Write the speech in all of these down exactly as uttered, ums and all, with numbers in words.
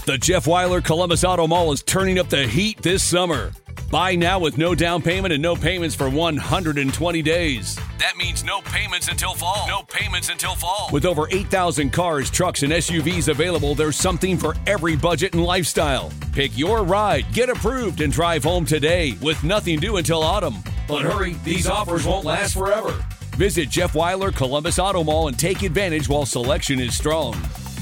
The Jeff Weiler Columbus Auto Mall is turning up the heat this summer. Buy now with no down payment and no payments for one hundred twenty days. That means no payments until fall. No payments until fall. With over eight thousand cars, trucks, and S U Vs available, there's something for every budget and lifestyle. Pick your ride, get approved, and drive home today with nothing due until autumn. But hurry, these offers won't last forever. Visit Jeff Weiler Columbus Auto Mall and take advantage while selection is strong.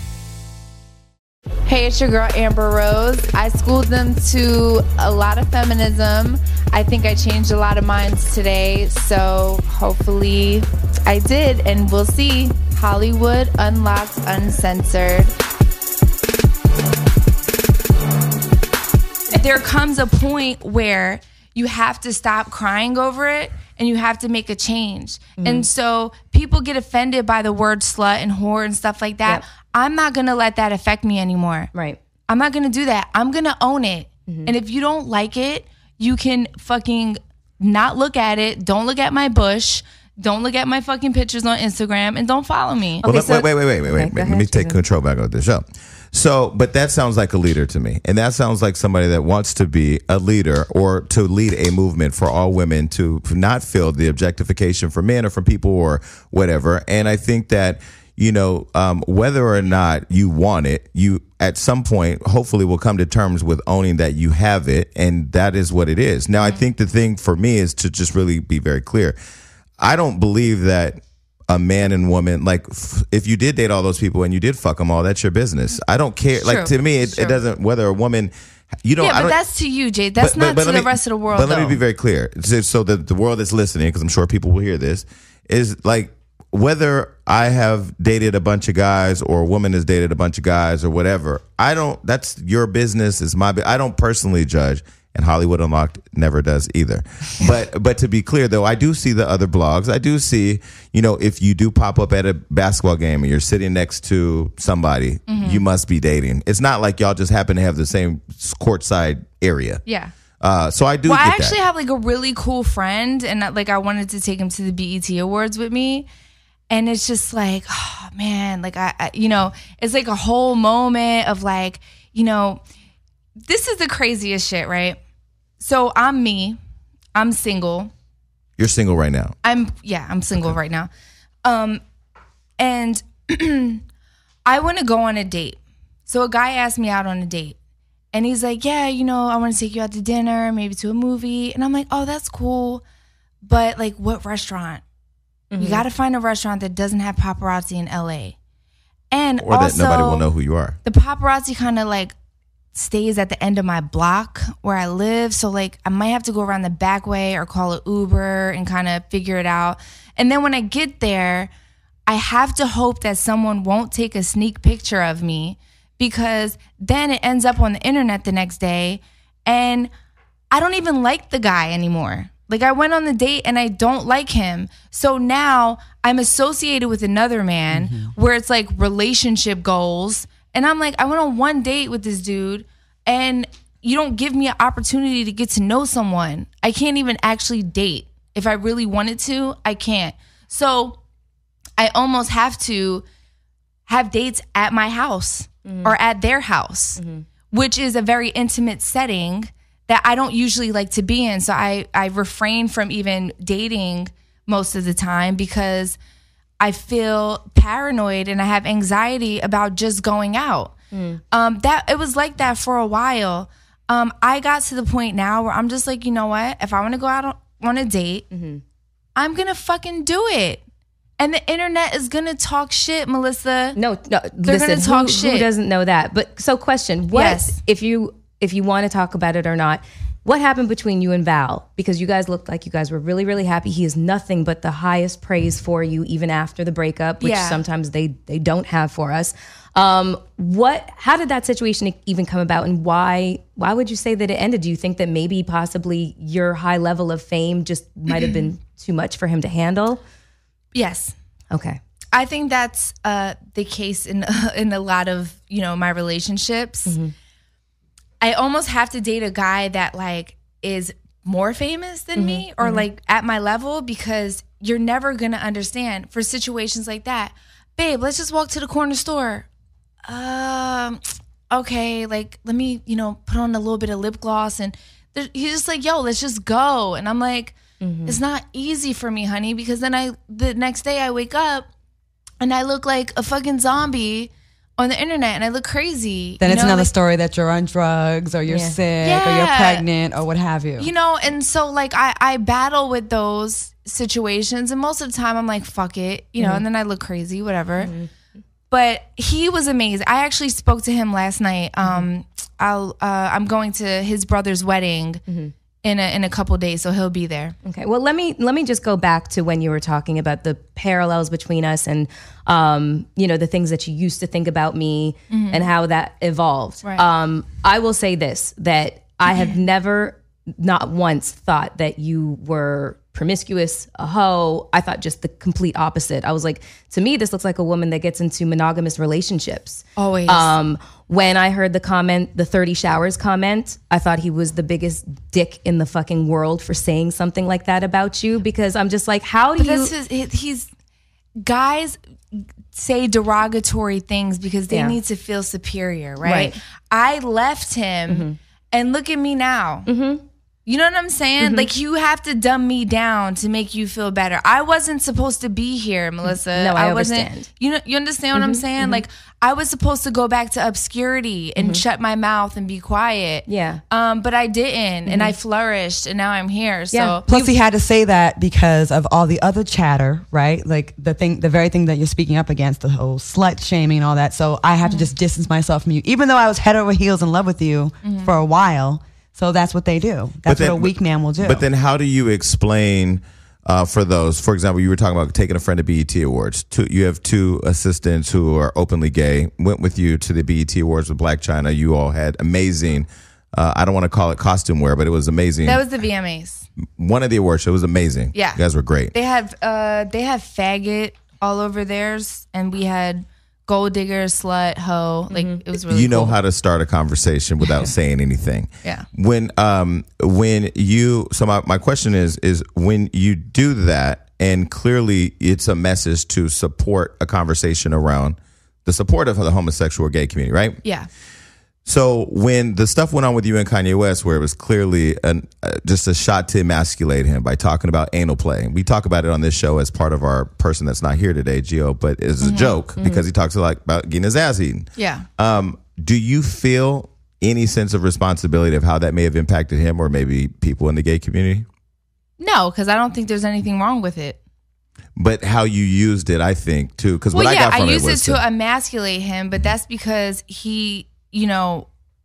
Hey, it's your girl Amber Rose. I schooled them to a lot of feminism. I think I changed a lot of minds today, so hopefully I did, and we'll see. Hollywood Unlocked Uncensored. There comes a point where you have to stop crying over it and you have to make a change. Mm-hmm. And so people get offended by the word slut and whore and stuff like that. Yep. I'm not going to let that affect me anymore. Right. I'm not going to do that. I'm going to own it. Mm-hmm. And if you don't like it, you can fucking not look at it. Don't look at my bush. Don't look at my fucking pictures on Instagram, and don't follow me. Well, Okay, let, so, wait, wait, wait, wait, wait. Okay, Let ahead, me take Susan. control back of the show. So, but that sounds like a leader to me. And that sounds like somebody that wants to be a leader or to lead a movement for all women to not feel the objectification for men or for people or whatever. And I think that, you know, um, whether or not you want it, you at some point hopefully will come to terms with owning that you have it. And that is what it is. Now, mm-hmm. I think the thing for me is to just really be very clear. I don't believe that a man and woman, like f- if you did date all those people and you did fuck them all, that's your business. I don't care. True. Like to me, it, True. it doesn't, whether a woman, you know, yeah, I but don't, that's to you, Jade. That's but- but- not but to let the me- rest of the world, But let though. me be very clear. So, so the, the world that's listening, because I'm sure people will hear this, is like whether I have dated a bunch of guys or a woman has dated a bunch of guys or whatever, I don't, that's your business, is my, I don't personally judge. And Hollywood Unlocked never does either. But but to be clear, though, I do see the other blogs. I do see, you know, if you do pop up at a basketball game and you're sitting next to somebody, mm-hmm. you must be dating. It's not like y'all just happen to have the same courtside area. Yeah. Uh, so I do Well, get I actually that. have like a really cool friend, and like I wanted to take him to the B E T Awards with me. And it's just like, oh man, like I, I you know, it's like a whole moment of like, you know, this is the craziest shit, right? So I'm me. I'm single. You're single right now. I'm yeah, I'm single right now. Um and I want to go on a date. So a guy asked me out on a date. And he's like, "Yeah, you know, I want to take you out to dinner, maybe to a movie." And I'm like, "Oh, that's cool. But like what restaurant?" Mm-hmm. You got to find a restaurant that doesn't have paparazzi in L A. And Or also, that nobody will know who you are. The paparazzi kind of like stays at the end of my block where I live. So like I might have to go around the back way or call an Uber and kind of figure it out. And then when I get there, I have to hope that someone won't take a sneak picture of me, because then it ends up on the internet the next day and I don't even like the guy anymore. Like I went on the date and I don't like him. So now I'm associated with another man mm-hmm. where it's like relationship goals. And I'm like, I went on one date with this dude and you don't give me an opportunity to get to know someone. I can't even actually date. If I really wanted to, I can't. So I almost have to have dates at my house mm-hmm. or at their house, mm-hmm. which is a very intimate setting that I don't usually like to be in. So I, I refrain from even dating most of the time because I feel paranoid and I have anxiety about just going out. Mm. Um, that it was like that for a while. Um, I got to the point now where I'm just like, you know what? If I want to go out on, on a date, mm-hmm. I'm going to fucking do it. And the internet is going to talk shit, Melissa. No, no. They're listen, going to talk who, shit. Who doesn't know that? But so question, what, yes. if you if you want to talk about it or not, what happened between you and Val? Because you guys looked like you guys were really, really happy. He is nothing but the highest praise for you, even after the breakup, which yeah. sometimes they, they don't have for us. Um, what? How did that situation even come about, and why? Why would you say that it ended? Do you think that maybe possibly your high level of fame just might have been too much for him to handle? Yes. Okay. I think that's uh, the case in in a lot of, you know, my relationships. Mm-hmm. I almost have to date a guy that like is more famous than mm-hmm. me or mm-hmm. like at my level, because you're never going to understand for situations like that. Babe, let's just walk to the corner store. Um, okay, like, let me, you know, put on a little bit of lip gloss. And there, he's just like, yo, let's just go. And I'm like, mm-hmm. it's not easy for me, honey, because then I, the next day I wake up and I look like a fucking zombie on the internet and I look crazy. Then you it's know? another like, story that you're on drugs or you're Yeah. sick Yeah. or you're pregnant or what have you. You know, and so like I, I battle with those situations and most of the time I'm like, fuck it, you know, mm-hmm. and then I look crazy, whatever. Mm-hmm. But he was amazing. I actually spoke to him last night. Um, I'll, uh, I'm going to his brother's wedding mm-hmm. in a in a couple days, so he'll be there. Okay. Well, let me let me just go back to when you were talking about the parallels between us and um, you know, the things that you used to think about me mm-hmm. and how that evolved. Right. Um, I will say this, that I have never, not once, thought that you were promiscuous, a hoe. I thought just the complete opposite. I was like, to me, this looks like a woman that gets into monogamous relationships. Always. Um, when I heard the comment, the thirty showers comment, I thought he was the biggest dick in the fucking world for saying something like that about you, because I'm just like, how do but you... This is, he's, guys say derogatory things because they Yeah. need to feel superior, right? Right. I left him mm-hmm. and look at me now. Mm-hmm. You know what I'm saying? Mm-hmm. Like, you have to dumb me down to make you feel better. I wasn't supposed to be here, Melissa. No, I, wasn't. understand. You know, you understand what Mm-hmm. I'm saying? Mm-hmm. Like, I was supposed to go back to obscurity and mm-hmm. shut my mouth and be quiet. Yeah. Um, but I didn't, mm-hmm. and I flourished, and now I'm here. So Yeah. Plus, he had to say that because of all the other chatter, right? Like the thing, the very thing that you're speaking up against, the whole slut shaming and all that. So I have mm-hmm. to just distance myself from you, even though I was head over heels in love with you mm-hmm. for a while. So that's what they do. That's then, what a weak man will do. But then how do you explain uh, for those, for example, you were talking about taking a friend to B E T Awards. Two, you have two assistants who are openly gay, went with you to the B E T Awards with Black China. You all had amazing, uh, I don't want to call it costume wear, but it was amazing. that was the V M As. One of the award shows was amazing. Yeah. You guys were great. They have uh they have faggot all over theirs, and we had gold digger, slut, hoe. Like mm-hmm. it was really you know cool. how to start a conversation without saying anything. Yeah. When um when you so my, my question is is when you do that, and clearly it's a message to support a conversation around the support of the homosexual or gay community, right? Yeah. So when the stuff went on with you and Kanye West, where it was clearly an, uh, just a shot to emasculate him by talking about anal play, we talk about it on this show as part of our person that's not here today, Gio, but it's mm-hmm. a joke mm-hmm. because he talks a lot about getting his ass eaten. Yeah. Um, do you feel any sense of responsibility of how that may have impacted him or maybe people in the gay community? No, because I don't think there's anything wrong with it. But how you used it, I think, too. Because well, what yeah, I got from I it used was it to the- emasculate him, but that's because he, you know,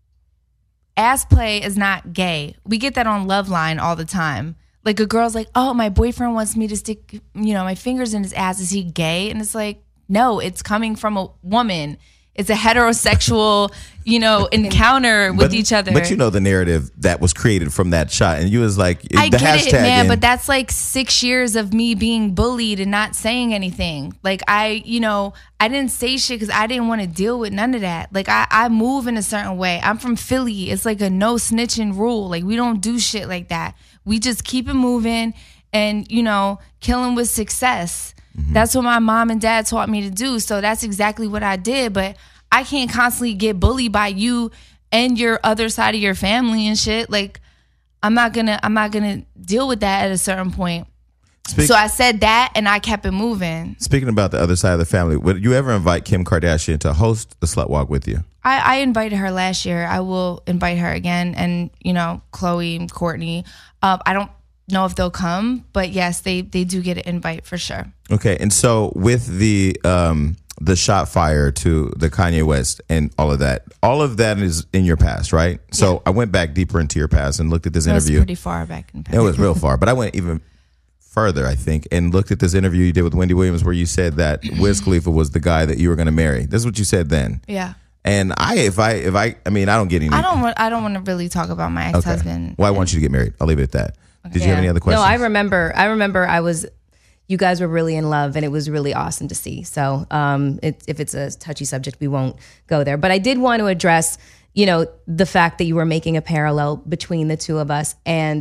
ass play is not gay. We get that on Loveline all the time. Like, a girl's like, oh, my boyfriend wants me to stick, you know, my fingers in his ass. Is he gay? And it's like, no, it's coming from a woman. It's a heterosexual, you know, encounter with but, each other. But you know the narrative that was created from that shot, and you was like, I the get hashtag it, man, and- but that's like six years of me being bullied and not saying anything. Like, I, you know, I didn't say shit because I didn't want to deal with none of that. Like, I, I move in a certain way. I'm from Philly. It's like a no snitching rule. Like, we don't do shit like that. We just keep it moving and, you know, killing with success. Mm-hmm. That's what my mom and dad taught me to do. So that's exactly what I did. But I can't constantly get bullied by you and your other side of your family and shit. Like, I'm not gonna, I'm not gonna deal with that at a certain point. Speak- so I said that, and I kept it moving. Speaking about the other side of the family, would you ever invite Kim Kardashian to host the Slut Walk with you? I, I invited her last year. I will invite her again, and you know, Chloe and Courtney. Uh, I don't know if they'll come, but yes, they they do get an invite for sure. Okay, and so with the um, the shot fire to the Kanye West and all of that, all of that is in your past, right? So yeah. I went back deeper into your past and looked at this it interview. It was pretty far back in the past. It was real far, but I went even further, I think, and looked at this interview you did with Wendy Williams where you said that Wiz Khalifa was the guy that you were going to marry. This is what you said then. Yeah. And I, if I, if I, I mean, I don't get any. I don't want. I don't want to really talk about my ex-husband. Okay. Well, I want you to get married. I'll leave it at that. Okay. Did you yeah. have any other questions? No, I remember. I remember. I was. You guys were really in love, and it was really awesome to see. So, um, it, if it's a touchy subject, we won't go there. But I did want to address, you know, the fact that you were making a parallel between the two of us, and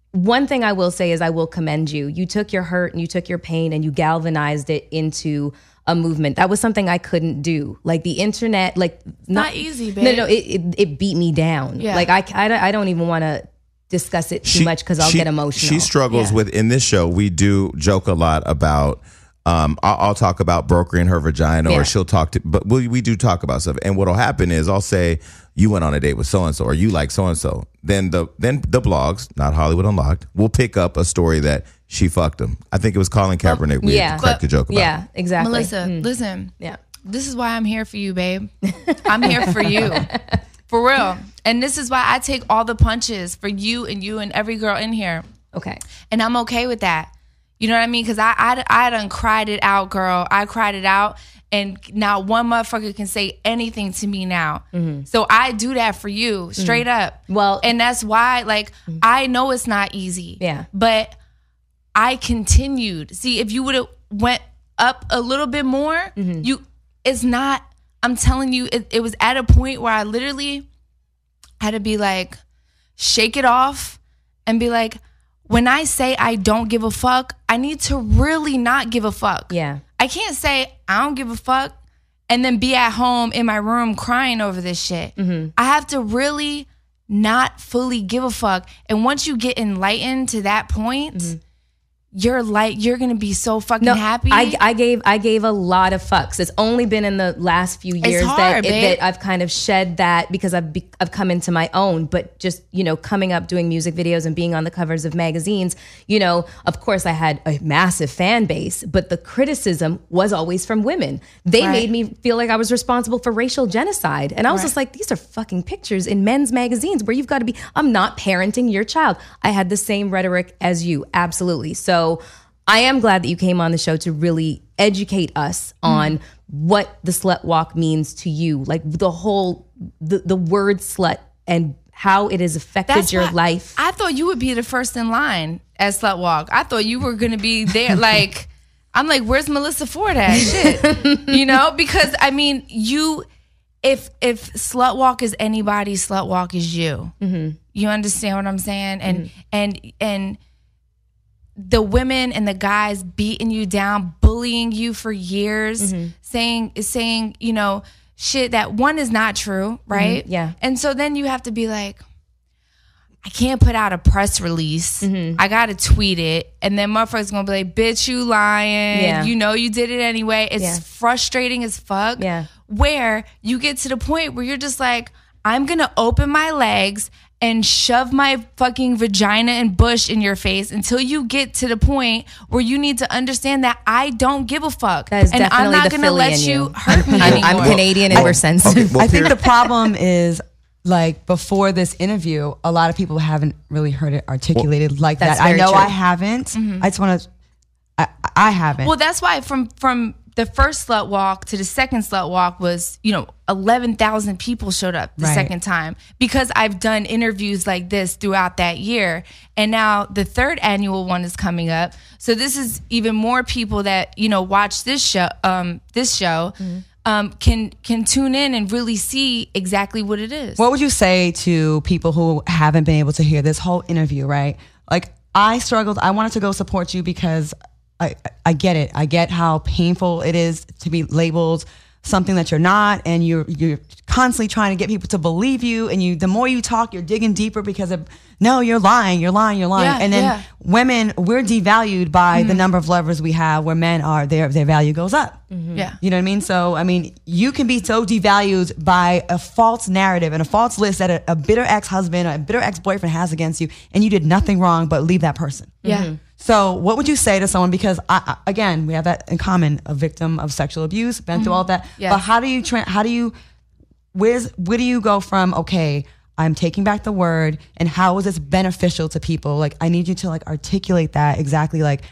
one thing I will say is I will commend you. You took your hurt and you took your pain and you galvanized it into a movement. That was something I couldn't do. Like the internet, like not, not easy, babe. No, no, it, it, it beat me down. Yeah. Like I, I, I don't even want to discuss it too She- much because I'll she- get emotional. She struggles Yeah. with, in this show, we do joke a lot about, um, I'll, I'll talk about brokering her vagina, Yeah. or she'll talk to, but we, we do talk about stuff. And what'll happen is I'll say, you went on a date with so-and-so, or you like so-and-so. Then the, then the blogs, not Hollywood Unlocked, will pick up a story that she fucked him. I think it was Colin Kaepernick we yeah. cracked a joke about. Yeah, exactly. Melissa, listen. Yeah. This is why I'm here for you, babe. I'm here for you. For real. And this is why I take all the punches for you and you and every girl in here. Okay. And I'm okay with that. You know what I mean? Because I, I, I done cried it out, girl. I cried it out. And now one motherfucker can say anything to me now. Mm-hmm. So I do that for you, straight mm-hmm. up. Well, and that's why, like, mm-hmm. I know it's not easy. Yeah. But I continued. See, if you would have went up a little bit more, mm-hmm. you, it's not, I'm telling you, it, it was at a point where I literally had to be like, shake it off and be like, when I say I don't give a fuck, I need to really not give a fuck. Yeah. I can't say I don't give a fuck and then be at home in my room crying over this shit. Mm-hmm. I have to really not fully give a fuck. And once you get enlightened to that point, mm-hmm. you're like, you're going to be so fucking no, happy. I, I gave I gave a lot of fucks. It's only been in the last few years hard, that, it, babe. that I've kind of shed that because I've be, I've come into my own. But just, you know, coming up, doing music videos and being on the covers of magazines, you know, of course I had a massive fan base, but the criticism was always from women. They Right. made me feel like I was responsible for racial genocide. And I was Right. just like, these are fucking pictures in men's magazines where you've got to be, I'm not parenting your child. I had the same rhetoric as you. Absolutely. So I am glad that you came on the show to really educate us on mm. what the slut walk means to you, like the whole, the, the word slut and how it has affected That's your why life. I thought you would be the first in line at Slut Walk. I thought you were going to be there. Like, I'm like, where's Melissa Ford at? Shit. You know, because I mean, you, if, if Slut Walk is anybody, Slut Walk is you. Mm-hmm. You understand what I'm saying? And, mm-hmm. and, and, the women and the guys beating you down, bullying you for years, mm-hmm. saying, saying, you know, shit that one is not true, right? Mm-hmm. Yeah. And so then you have to be like, I can't put out a press release. Mm-hmm. I got to tweet it. And then motherfuckers going to be like, bitch, you lying. Yeah. You know you did it anyway. It's yeah. frustrating as fuck. Yeah. Where you get to the point where you're just like, I'm going to open my legs and shove my fucking vagina and bush in your face until you get to the point where you need to understand that I don't give a fuck. That is and definitely I'm not the gonna Philly let in you you. hurt me I'm, anymore. I'm Canadian and Well, we're sensitive. okay, well, I think Pierre- the problem is, like, before this interview, a lot of people haven't really heard it articulated well, like that's that. I very know true. I haven't. Mm-hmm. I just want to, I, I haven't. Well, that's why from from the first Slut Walk to the second Slut Walk was, you know, eleven thousand people showed up the Right. second time because I've done interviews like this throughout that year. And now the third annual one is coming up. So this is even more people that, you know, watch this show, um, this show, mm-hmm. um, can can tune in and really see exactly what it is. What would you say to people who haven't been able to hear this whole interview, right? Like, I struggled. I wanted to go support you because I, I get it. I get how painful it is to be labeled something that you're not, and you're you're constantly trying to get people to believe you. And you, the more you talk, you're digging deeper because of no, you're lying, you're lying, you're lying. Yeah, and then yeah. women, we're devalued by mm-hmm. the number of lovers we have. Where men are, their their value goes up. Mm-hmm. Yeah, you know what I mean. So I mean, you can be so devalued by a false narrative and a false list that a, a bitter ex-husband or a bitter ex-boyfriend has against you, and you did nothing wrong but leave that person. yeah. Mm-hmm. So what would you say to someone, because I, I, again, we have that in common, a victim of sexual abuse, been mm-hmm. through all that. Yes. But how do you, tra- how do you, where's, where do you go from, okay, I'm taking back the word, and how is this beneficial to people? Like, I need you to like articulate that exactly. Like,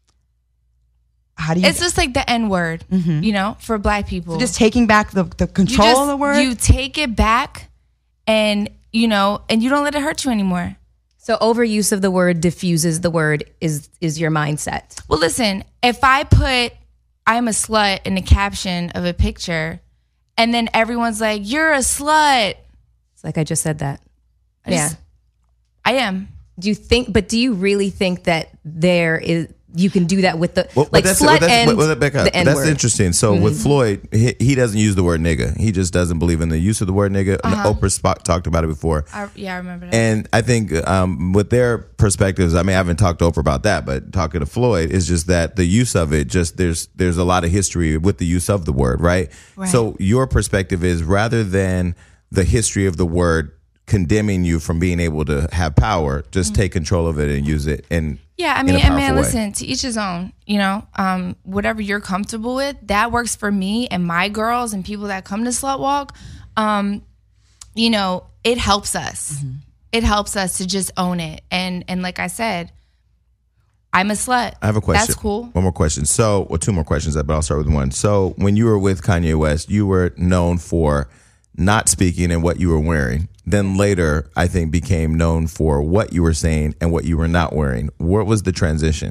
how do you? It's just like the N word, mm-hmm. you know, for Black people. So just taking back the, the control you just, of the word? You take it back and, you know, and you don't let it hurt you anymore. So overuse of the word diffuses the word is is your mindset. Well, listen, if I put I'm a slut in the caption of a picture and then everyone's like, you're a slut. It's like I just said that. I yeah. just- I am. Do you think, but do you really think that there is, you can do that with the, Well, like that's, slut well, that's, and well, back up. the N-word? That's interesting. So Mm-hmm. with Floyd, he, he doesn't use the word nigga. He just doesn't believe in the use of the word nigga. Uh-huh. Oprah Spot talked about it before. I, yeah, I remember that. And I think um, with their perspectives, I mean, I haven't talked to Oprah about that, but talking to Floyd is just that the use of it, just there's there's a lot of history with the use of the word, right? Right. So your perspective is rather than the history of the word condemning you from being able to have power, just take control of it and use it. And Yeah, I in mean, a and man, powerful way. listen, to each his own, you know, um, whatever you're comfortable with, that works for me and my girls and people that come to Slut Walk. Um, you know, it helps us. Mm-hmm. It helps us to just own it. And and like I said, I'm a slut. I have a question. That's cool. One more question. So, well, two more questions, but I'll start with one. So, when you were with Kanye West, you were known for not speaking and what you were wearing. Then later, I think, became known for what you were saying and what you were not wearing. What was the transition?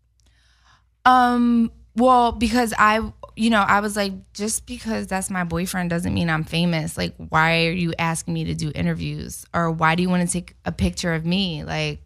Um, well, because I, you know, I was like, just because that's my boyfriend doesn't mean I'm famous. Like, why are you asking me to do interviews? Or why do you want to take a picture of me? Like,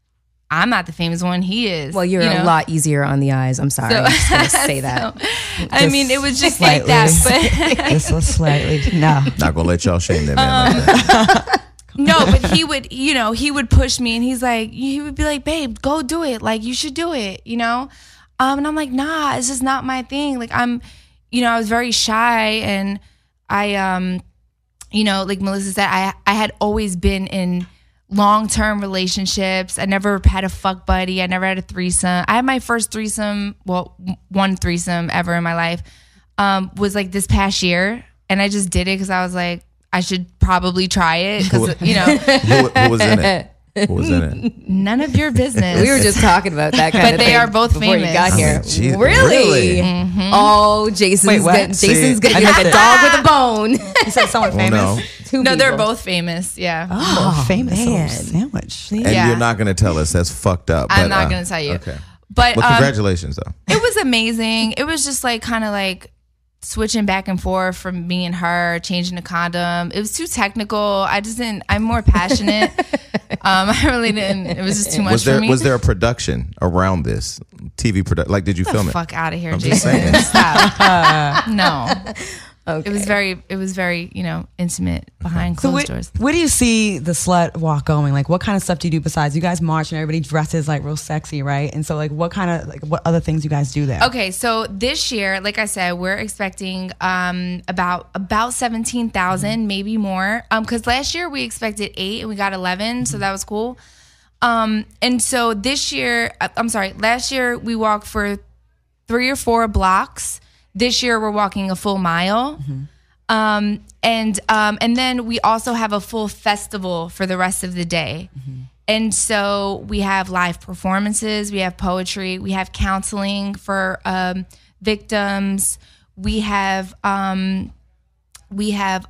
I'm not the famous one, he is. Well, you're you a know? lot easier on the eyes. I'm sorry. I'm just going to say that. I mean, it was just slightly. like that. But Just so slightly. No. Not gonna let y'all shame that man Um, like that. no, but he would, you know, he would push me and he's like, he would be like, babe, go do it. Like, you should do it, you know? Um, and I'm like, nah, it's just not my thing. Like, I'm, you know, I was very shy and I, um, you know, like Melissa said, I, I had always been in long-term relationships. I never had a fuck buddy. I never had a threesome. I had my first threesome, well, one threesome ever in my life, um, was like this past year. And I just did it because I was like, I should probably try it because, you know, who, who was in it? Who was in it? none of your business. We were just talking about that kind But of they thing are both before you famous. got I here. mean, geez, really? really? Oh, Jason's Wait, what? gonna, Jason's See, gonna I be like a missed it. dog with a bone. You said someone Well, famous? no. Two No, they're people. both famous. Yeah. Oh, famous little man. sandwich. And Yeah. you're not gonna tell us. That's fucked up. I'm but, not uh, going to tell you. Okay. But Well, um, congratulations, though. it was amazing. It was just like kind of like switching back and forth from me and her, changing the condom. It was too technical. I just didn't, I'm more passionate. um, I really didn't, it was just too much Was there for me. was there a production around this T V production? Like, did you Get film the it? fuck out of here, I'm just Jason. saying. Stop. no. Okay. It was very, it was very, you know, intimate behind So closed where, doors. where do you see the slut walk going? Like, what kind of stuff do you do besides you guys march and everybody dresses like real sexy, right? And so, like, what kind of like what other things you guys do there? Okay, so this year, like I said, we're expecting um, about about seventeen thousand, maybe more. Um, because last year we expected eight and we got eleven, so that was cool. Um, and so this year, uh, I'm sorry, last year we walked for three or four blocks. This year we're walking a full mile. Um, and um, and then we also have a full festival for the rest of the day. And so we have live performances, we have poetry, we have counseling for um, victims. We have um, we have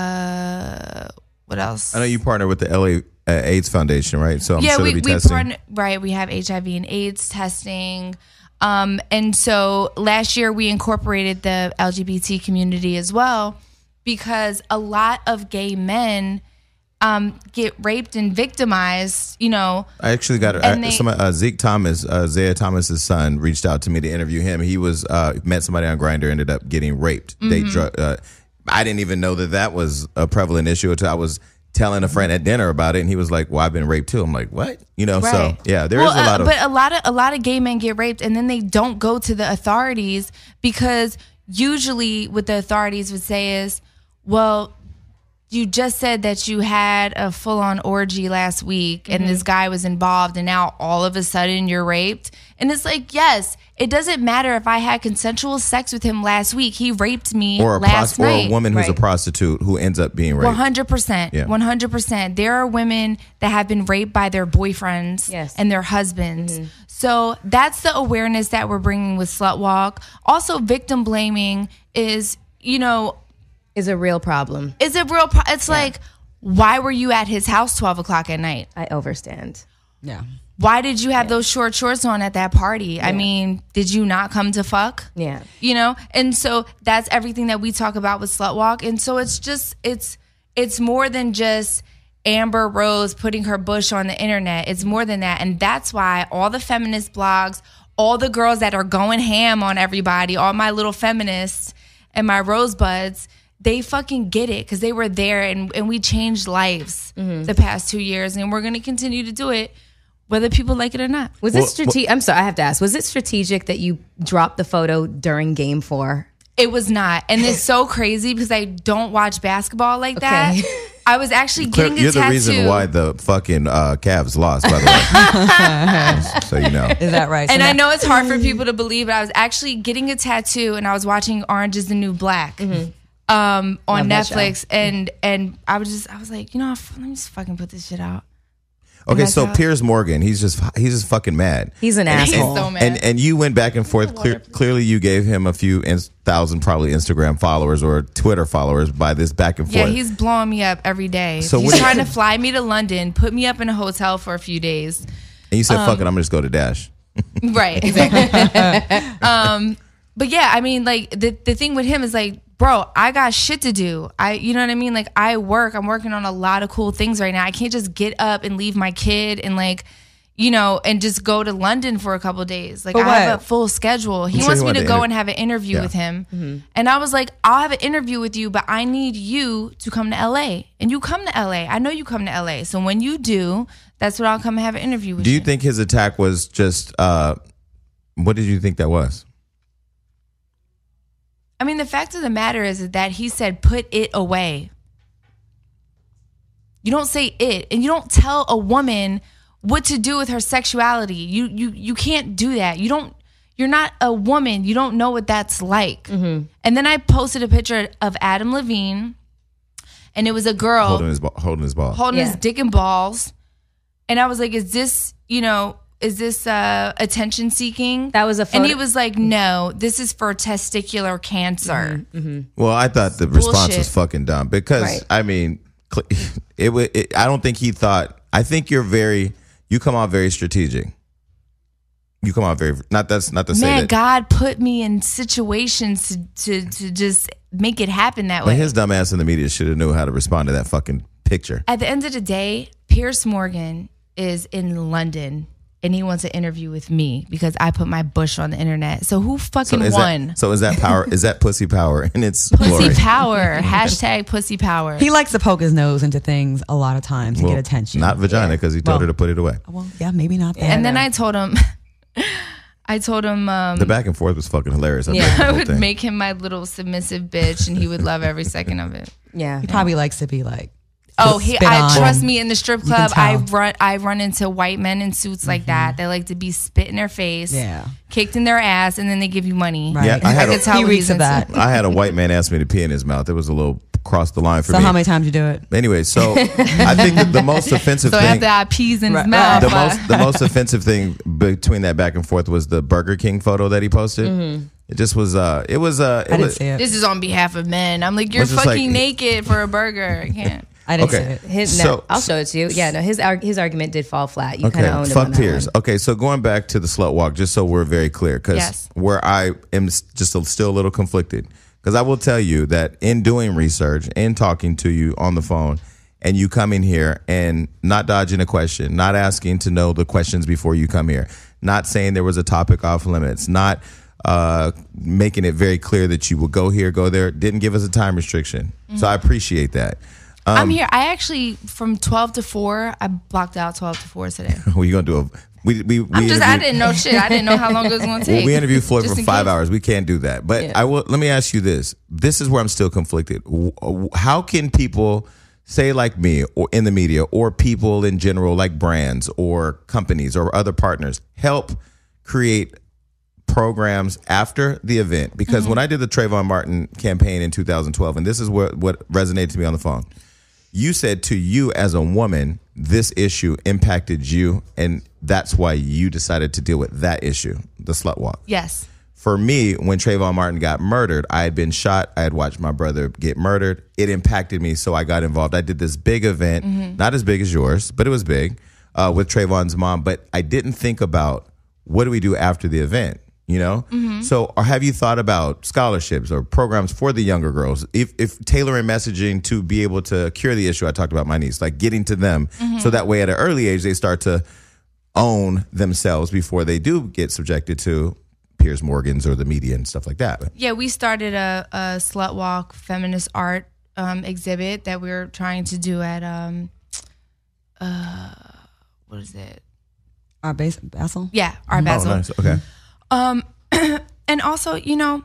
uh, what else? I know you partner with the L A uh, AIDS Foundation, right? So I'm yeah, sure we they'll be we testing. partner, right. We have H I V and AIDS testing. Um, and so last year we incorporated the L G B T community as well because a lot of gay men um, get raped and victimized, you know. I actually got And I, they- some uh, Zeke Thomas, uh, Zaya Thomas's son, reached out to me to interview him. He was uh, met somebody on Grindr, ended up getting raped. They Mm-hmm. drug. Uh, I didn't even know that that was a prevalent issue until I was telling a friend at dinner about it, and he was like, "Well, I've been raped too." I'm like, "What?" You know? So Right. yeah, there is Well, a lot uh, of. but a lot of a lot of gay men get raped and then they don't go to the authorities because usually what the authorities would say is, well, you just said that you had a full-on orgy last week and this guy was involved and now all of a sudden you're raped. And it's like, yes, it doesn't matter if I had consensual sex with him last week. He raped me or a, last pros- or night. a woman who's a Right. prostitute who ends up being raped. One hundred percent. Yeah. One hundred percent. There are women that have been raped by their boyfriends Yes. and their husbands. So that's the awareness that we're bringing with Slut Walk. Also, victim blaming is, you know, Is a real problem. is a real. Pro- it's like, why were you at his house twelve o'clock at night? I overstand. Yeah. Why did you have those short shorts on at that party? I mean, did you not come to fuck? Yeah. You know? And so that's everything that we talk about with Slut Walk. And so it's just it's it's more than just Amber Rose putting her bush on the internet. It's more than that. And that's why all the feminist blogs, all the girls that are going ham on everybody, all my little feminists and my rosebuds, they fucking get it because they were there and, and we changed lives mm-hmm. the past two years and we're going to continue to do it whether people like it or not. Was well, it strategic? Well, I'm sorry, I have to ask. Was it strategic that you dropped the photo during game four? It was not. And it's so crazy because I don't watch basketball like that. Okay. I was actually getting You're a tattoo. You're the reason why the fucking uh, Cavs lost, by the way. So you know. Is that right? And so I know it's hard for people to believe, but I was actually getting a tattoo and I was watching Orange is the New Black mm-hmm. um, on Love Netflix. And and I was just, I was like, you know, let me just fucking put this shit out. Okay, so Piers Morgan, he's just he's just fucking mad. He's an and, asshole. He's so mad. And and you went back and forth. Clear, clearly, you gave him a few in, thousand probably Instagram followers or Twitter followers by this back and forth. Yeah, he's blowing me up every day. So he's trying to fly me to London, put me up in a hotel for a few days. And you said, um, "Fuck it, I'm gonna just go to Dash." Right, exactly. um, but yeah, I mean, like the the thing with him is like, bro, I got shit to do. I, you know what I mean? Like I work, I'm working on a lot of cool things right now. I can't just get up and leave my kid and like, you know, and just go to London for a couple of days. Like I have a full schedule. He wants me to go and have an interview yeah. with him. Mm-hmm. And I was like, I'll have an interview with you, but I need you to come to L A. And you come to L A. I know you come to L A. So when you do, that's when I'll come and have an interview with you. Do you. you think his attack was just, uh, what did you think that was? I mean, the fact of the matter is that he said, put it away. You don't say it, and you don't tell a woman what to do with her sexuality. You you you can't do that. You don't, you're not a woman. You don't know what that's like. Mm-hmm. And then I posted a picture of Adam Levine, and it was a girl. Holding his, holding his balls. Holding yeah. his dick and balls. And I was like, is this, you know... Is this uh, attention seeking? That was a photo. And he was like, no, this is for testicular cancer. Mm-hmm, mm-hmm. Well, I thought the Bullshit. response was fucking dumb because, right. I mean, it, it, it. I don't think he thought, I think you're very, you come out very strategic. You come out very, not that's not to say Man, that. God put me in situations to, to, to just make it happen that way. His dumb ass in the media should have knew how to respond to that fucking picture. At the end of the day, Piers Morgan is in London. And he wants an interview with me because I put my bush on the internet. So who fucking so won? That, so is that power? Is that pussy power? And it's pussy glory. power. Hashtag pussy power. He likes to poke his nose into things a lot of times well, and get attention. Not vagina because yeah. he told well, her to put it away. Well, yeah, maybe not that. And then I told him, I told him um, the back and forth was fucking hilarious. I, yeah, I would thing. make him my little submissive bitch, and he would love every second of it. Yeah, he probably likes to be like. Oh, he! I trust me in the strip club. I run. I run into white men in suits mm-hmm. like that. They like to be spit in their face, yeah, kicked in their ass, and then they give you money. Right. Yeah, I had I a, tell he reeks of that. I had a white man ask me to pee in his mouth. It was a little cross the line for so me. So how many times you do it? Anyway, so I think that the most offensive so thing. So after I pees in right. his mouth, the most the most offensive thing between that back and forth was the Burger King photo that he posted. Mm-hmm. It just was. Uh, it was. Uh, it I didn't was, see it. This is on behalf of men. I'm like, you're fucking like, naked for a burger. I can't. I didn't okay. see it. His, so, no, I'll show it to you. Yeah, no, his his argument did fall flat. You okay, kind of owned him fuck on that Piers. one. Okay, so going back to the slut walk, just so we're very clear, because yes. where I am just a, still a little conflicted, because I will tell you that in doing research and talking to you on the phone, and you come in here and not dodging a question, not asking to know the questions before you come here, not saying there was a topic off limits, not uh, making it very clear that you will go here, go there, didn't give us a time restriction. Mm-hmm. So I appreciate that. Um, I'm here. I actually, from twelve to four, I blocked out twelve to four today. Well, you're going to do a... We, we, we I'm just, I didn't know shit. I didn't know how long it was going to take. Well, we interviewed Floyd for five case. hours. We can't do that. But yeah. I will. Let me ask you this. This is where I'm still conflicted. How can people, say like me, or in the media, or people in general, like brands or companies or other partners, help create programs after the event? Because mm-hmm. when I did the Trayvon Martin campaign in two thousand twelve, and this is what, what resonated to me on the phone, you said to you as a woman, this issue impacted you, and that's why you decided to deal with that issue, the slut walk. Yes. For me, when Trayvon Martin got murdered, I had been shot. I had watched my brother get murdered. It impacted me, so I got involved. I did this big event, mm-hmm. not as big as yours, but it was big, uh, with Trayvon's mom. But I didn't think about what do we do after the event. You know, Mm-hmm. so or have you thought about scholarships or programs for the younger girls? If if tailoring messaging to be able to cure the issue I talked about my niece, like getting to them, Mm-hmm. so that way at an early age they start to own themselves before they do get subjected to Piers Morgans or the media and stuff like that. Yeah, we started a, a slut walk feminist art um, exhibit that we were trying to do at um, uh, what is it? Our base, Basel? Yeah, Art Oh, Basel. nice. Okay. Um, and also, you know,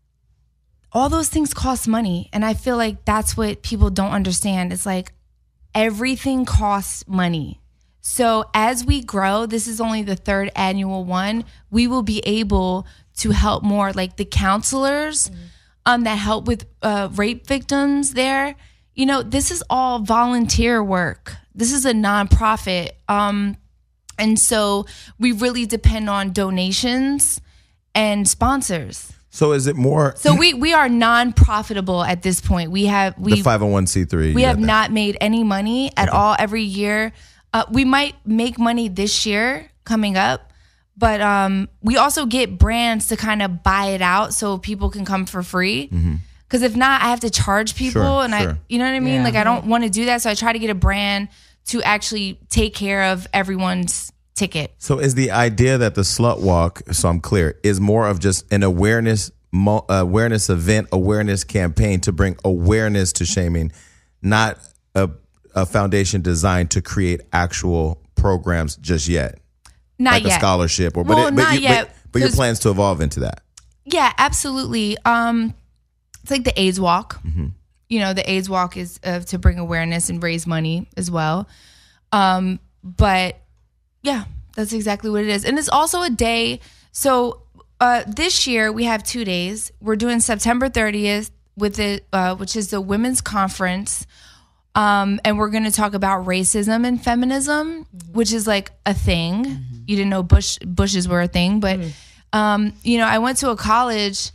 all those things cost money. And I feel like that's what people don't understand. It's like everything costs money. So as we grow, this is only the third annual one, we will be able to help more, like the counselors um, that help with uh, rape victims there. You know, this is all volunteer work. This is a nonprofit. Um, and so we really depend on donations and sponsors. So is it more So we, we are non-profitable at this point. We have we the five oh one c three? we have not made any money at all every year. Uh, we might make money this year coming up, but um, we also get brands to kind of buy it out so people can come for free. Because if not, I have to charge people, Sure, and sure. I, you know what I mean. Yeah. Like I don't want to do that, so I try to get a brand to actually take care of everyone's ticket. So is the idea that the slut walk, so I'm clear, is more of just an awareness mo- awareness event, awareness campaign to bring awareness to shaming, not a, a foundation designed to create actual programs just yet, Not like yet. a scholarship, or Well, but, it, but, not you, yet, but, but your 'cause- plans to evolve into that. Yeah, absolutely. Um, it's like the AIDS walk. Mm-hmm. You know, the AIDS walk is uh, to bring awareness and raise money as well. Um, but yeah, that's exactly what it is. And it's also a day. So uh, this year we have two days. We're doing September thirtieth with it, uh, which is the Women's Conference. Um, and we're going to talk about racism and feminism, which is like a thing. You didn't know Bush bushes were a thing, but um, you know, I went to a college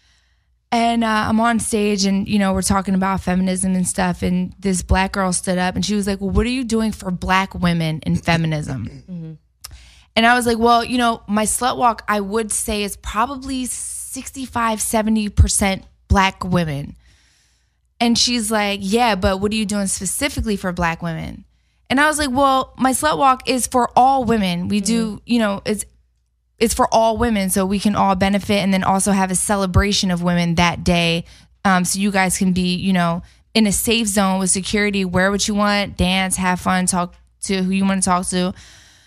and uh, I'm on stage and, you know, we're talking about feminism and stuff. And this black girl stood up and she was like, well, what are you doing for black women in feminism? And I was like, well, you know, my slut walk, I would say is probably sixty-five, seventy percent black women. And she's like, yeah, but what are you doing specifically for black women? And I was like, well, my slut walk is for all women. We do, you know, it's it's for all women so we can all benefit, and then also have a celebration of women that day, um, so you guys can be, you know, in a safe zone with security, wear what you want, dance, have fun, talk to who you want to talk to.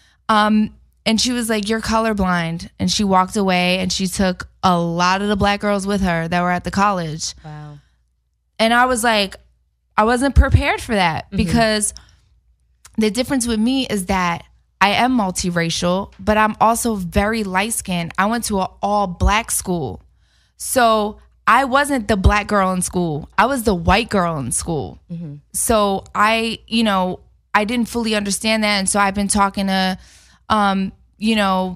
Um, and she was like, you're colorblind. And she walked away and she took a lot of the black girls with her that were at the college. Wow. And I was like, I wasn't prepared for that, because the difference with me is that I am multiracial, but I'm also very light skinned. I went to an all black school. So I wasn't the black girl in school. I was the white girl in school. So I, you know, I didn't fully understand that. And so I've been talking to, um, you know,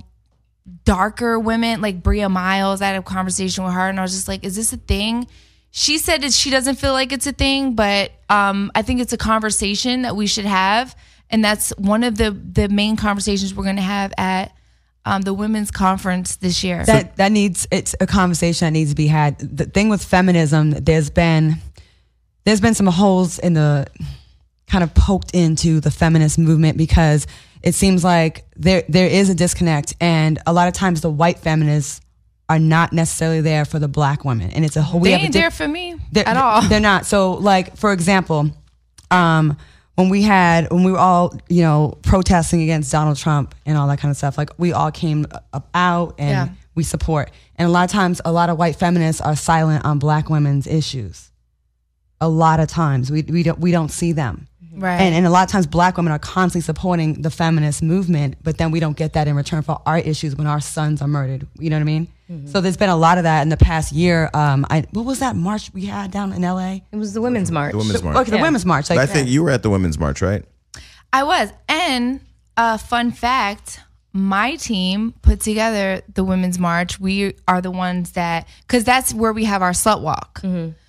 darker women like Bria Miles. I had a conversation with her and I was just like, is this a thing? She said that she doesn't feel like it's a thing, but um, I think it's a conversation that we should have. And that's one of the, the main conversations we're going to have at um, the women's conference this year. That that needs it's a conversation that needs to be had. The thing with feminism, there's been there's been some holes in the kind of poked into the feminist movement, because it seems like there there is a disconnect, and a lot of times the white feminists are not necessarily there for the black women, and it's a whole. We they have a ain't di- there for me they're, at all. They're not. So, like for example, um, when we had when we were all you know protesting against Donald Trump and all that kind of stuff, like we all came up out and Yeah. we support. And a lot of times, a lot of white feminists are silent on black women's issues. A lot of times, we we don't we don't see them. Right. And, and a lot of times black women are constantly supporting the feminist movement, but then we don't get that in return for our issues when our sons are murdered. You know what I mean? Mm-hmm. So there's been a lot of that in the past year. Um, I, what was that march we had down in L A? It was the Women's March. The women's march. Okay, the Yeah. women's march. Like, But I think you were at the women's march, right? I was. And uh, fun fact, my team put together the Women's March. We are the ones that, because that's where we have our slut walk.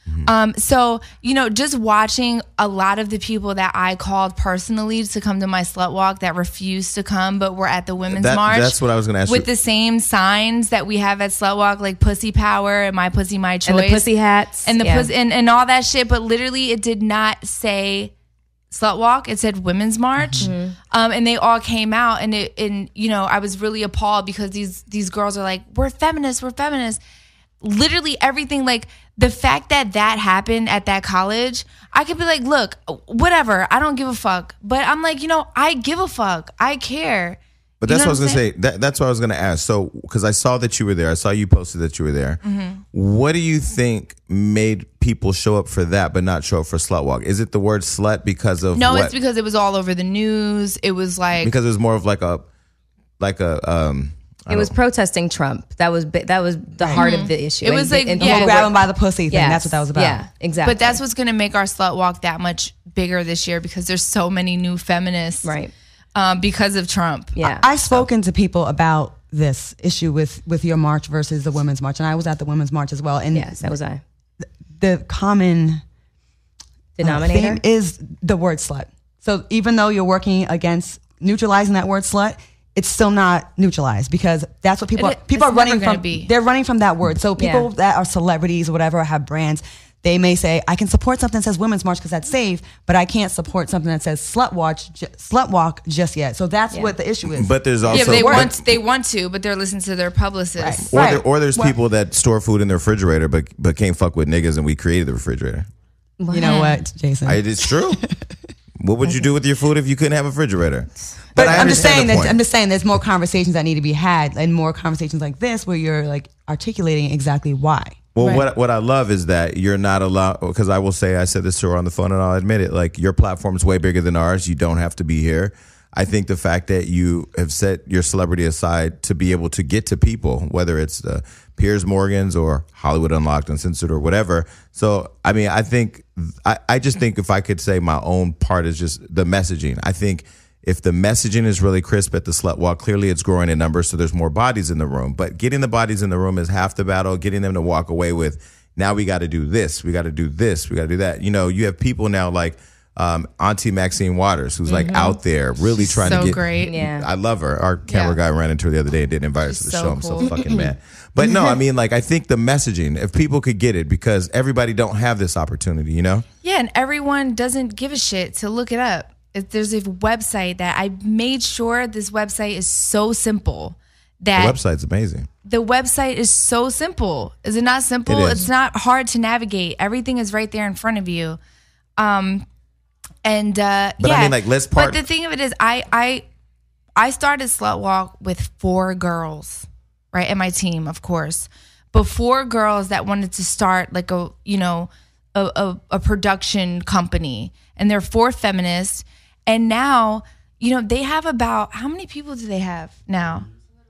Um, so, you know, just watching a lot of the people that I called personally to come to my slut walk that refused to come but were at the women's That- march. that's what I was gonna ask with you. the same signs that we have at slut walk, like pussy power and my pussy, my choice. And the pussy hats. And the Yeah. pussy and, and all that shit. But literally it did not say slut walk. It said women's march. Mm-hmm. Um, and they all came out and it, and, you know, I was really appalled because these, these girls are like, we're feminists, we're feminists. Literally everything, like the fact that that happened at that college, I could be like, look, whatever, I don't give a fuck. But I'm like, you know, I give a fuck. I care. But You that's know what I was I'm gonna say. That, that's what I was gonna ask. So, because I saw that you were there, I saw you posted that you were there. Mm-hmm. What do you think made people show up for that, but not show up for slut walk? Is it the word slut because of No, what? it's because it was all over the news. It was like, because it was more of like a, like a. um It was protesting Trump. That was bi- that was the heart of the issue. It was And- like, and yeah. people Grab were- him by the pussy thing. Yes. That's what that was about. Yeah, exactly. but that's what's going to make our slut walk that much bigger this year because there's so many new feminists. Right. Um, because of Trump. Yeah. I've spoken to people about this issue with with your march versus the women's march, and I was at the women's march as well. And yes, that was I. the common uh, Denominator. theme is the word slut. So even though you're working against neutralizing that word slut, it's still not neutralized because that's what people It- are, people it's are running never gonna from. be. They're running from that word. So people Yeah. that are celebrities or whatever or have brands, they may say, I can support something that says women's march because that's safe, but I can't support something that says slut watch, j- slut walk just yet. So that's Yeah. what the issue is. But there's also Yeah, but they but- want they want to, but they're listening to their publicists. or, Right. there, or there's Well- people that store food in the refrigerator, but but can't fuck with niggas, and we created the refrigerator. you know what, Jason? I, it's true. What would you do with your food if you couldn't have a refrigerator? But I I'm just understand saying the that point. I'm just saying there's more conversations that need to be had and more conversations like this where you're like articulating exactly why. Well, Right. what what I love is that you're not allowed, because I will say, I said this to her on the phone and I'll admit it, like your platform is way bigger than ours. You don't have to be here. I think the fact that you have set your celebrity aside to be able to get to people, whether it's the Piers Morgans or Hollywood Unlocked, Uncensored, or whatever. So, I mean, I think, I, I just think if I could say my own part is just the messaging. I think if the messaging is really crisp at the slut walk, clearly it's growing in numbers, so there's more bodies in the room. But getting the bodies in the room is half the battle. Getting them to walk away with, now we got to do this, we got to do this, we got to do that. You know, you have people now like um, Auntie Maxine Waters, who's like out there really trying so to get. great. Yeah. I love her. Our camera Yeah. guy ran into her the other day and didn't invite us to the She's so show. I'm so cool. fucking mad. But no, I mean, like, I think the messaging, if people could get it, because everybody don't have this opportunity, you know? Yeah, and everyone doesn't give a shit to look it up. If there's a website that I made sure this website is so simple The that website's amazing. the website is so simple. Is it not simple? It is. It's not hard to navigate. Everything is right there in front of you. Um, and uh, But yeah, I mean, like, let's part- But the thing of it is, I I I started Slut Walk with four girls, right, and my team, of course, but four girls that wanted to start like a you know a a, a production company, and they're four feminists, and now you know they have about how many people do they have now?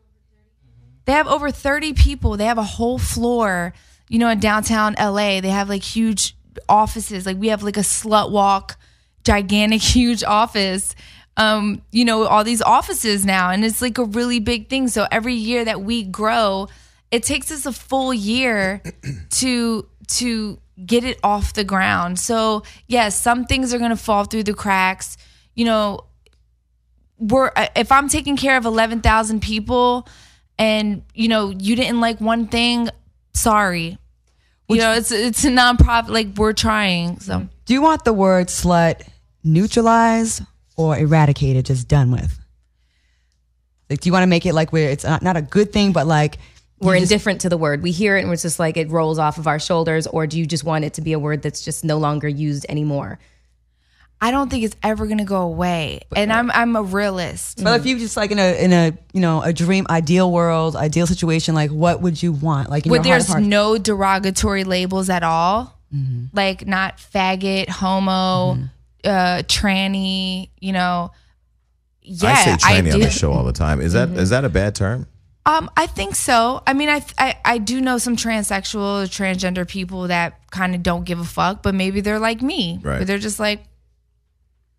They have over thirty people. They have a whole floor, you know, in downtown L A. They have like huge offices. Like we have like a slut walk, gigantic, huge office. Um, you know, all these offices now. And it's like a really big thing. So every year that we grow, it takes us a full year to to get it off the ground. So yes, some things are gonna fall through the cracks. You know, we're if I'm taking care of eleven thousand people, and you know you didn't like one thing, sorry. You know, it's it's a nonprofit. Like we're trying. So Do you want the word slut neutralized or eradicated, just done with? Like, do you want to make it like where it's not, not a good thing, but like We're you just- indifferent to the word. We hear it and it's just like it rolls off of our shoulders, or do you just want it to be a word that's just no longer used anymore? I don't think it's ever gonna go away. And I'm I'm a realist. But if you just like in a in a you know a dream ideal world, ideal situation, like what would you want? Like in Where your heart of there's hearts? no derogatory labels at all, like not faggot, homo, uh, tranny. You know, yeah, I say tranny on do. the show all the time. Is that is that a bad term? Um, I think so. I mean, I, I I do know some transsexual, transgender people that kind of don't give a fuck, but maybe they're like me, Right. where they're just like,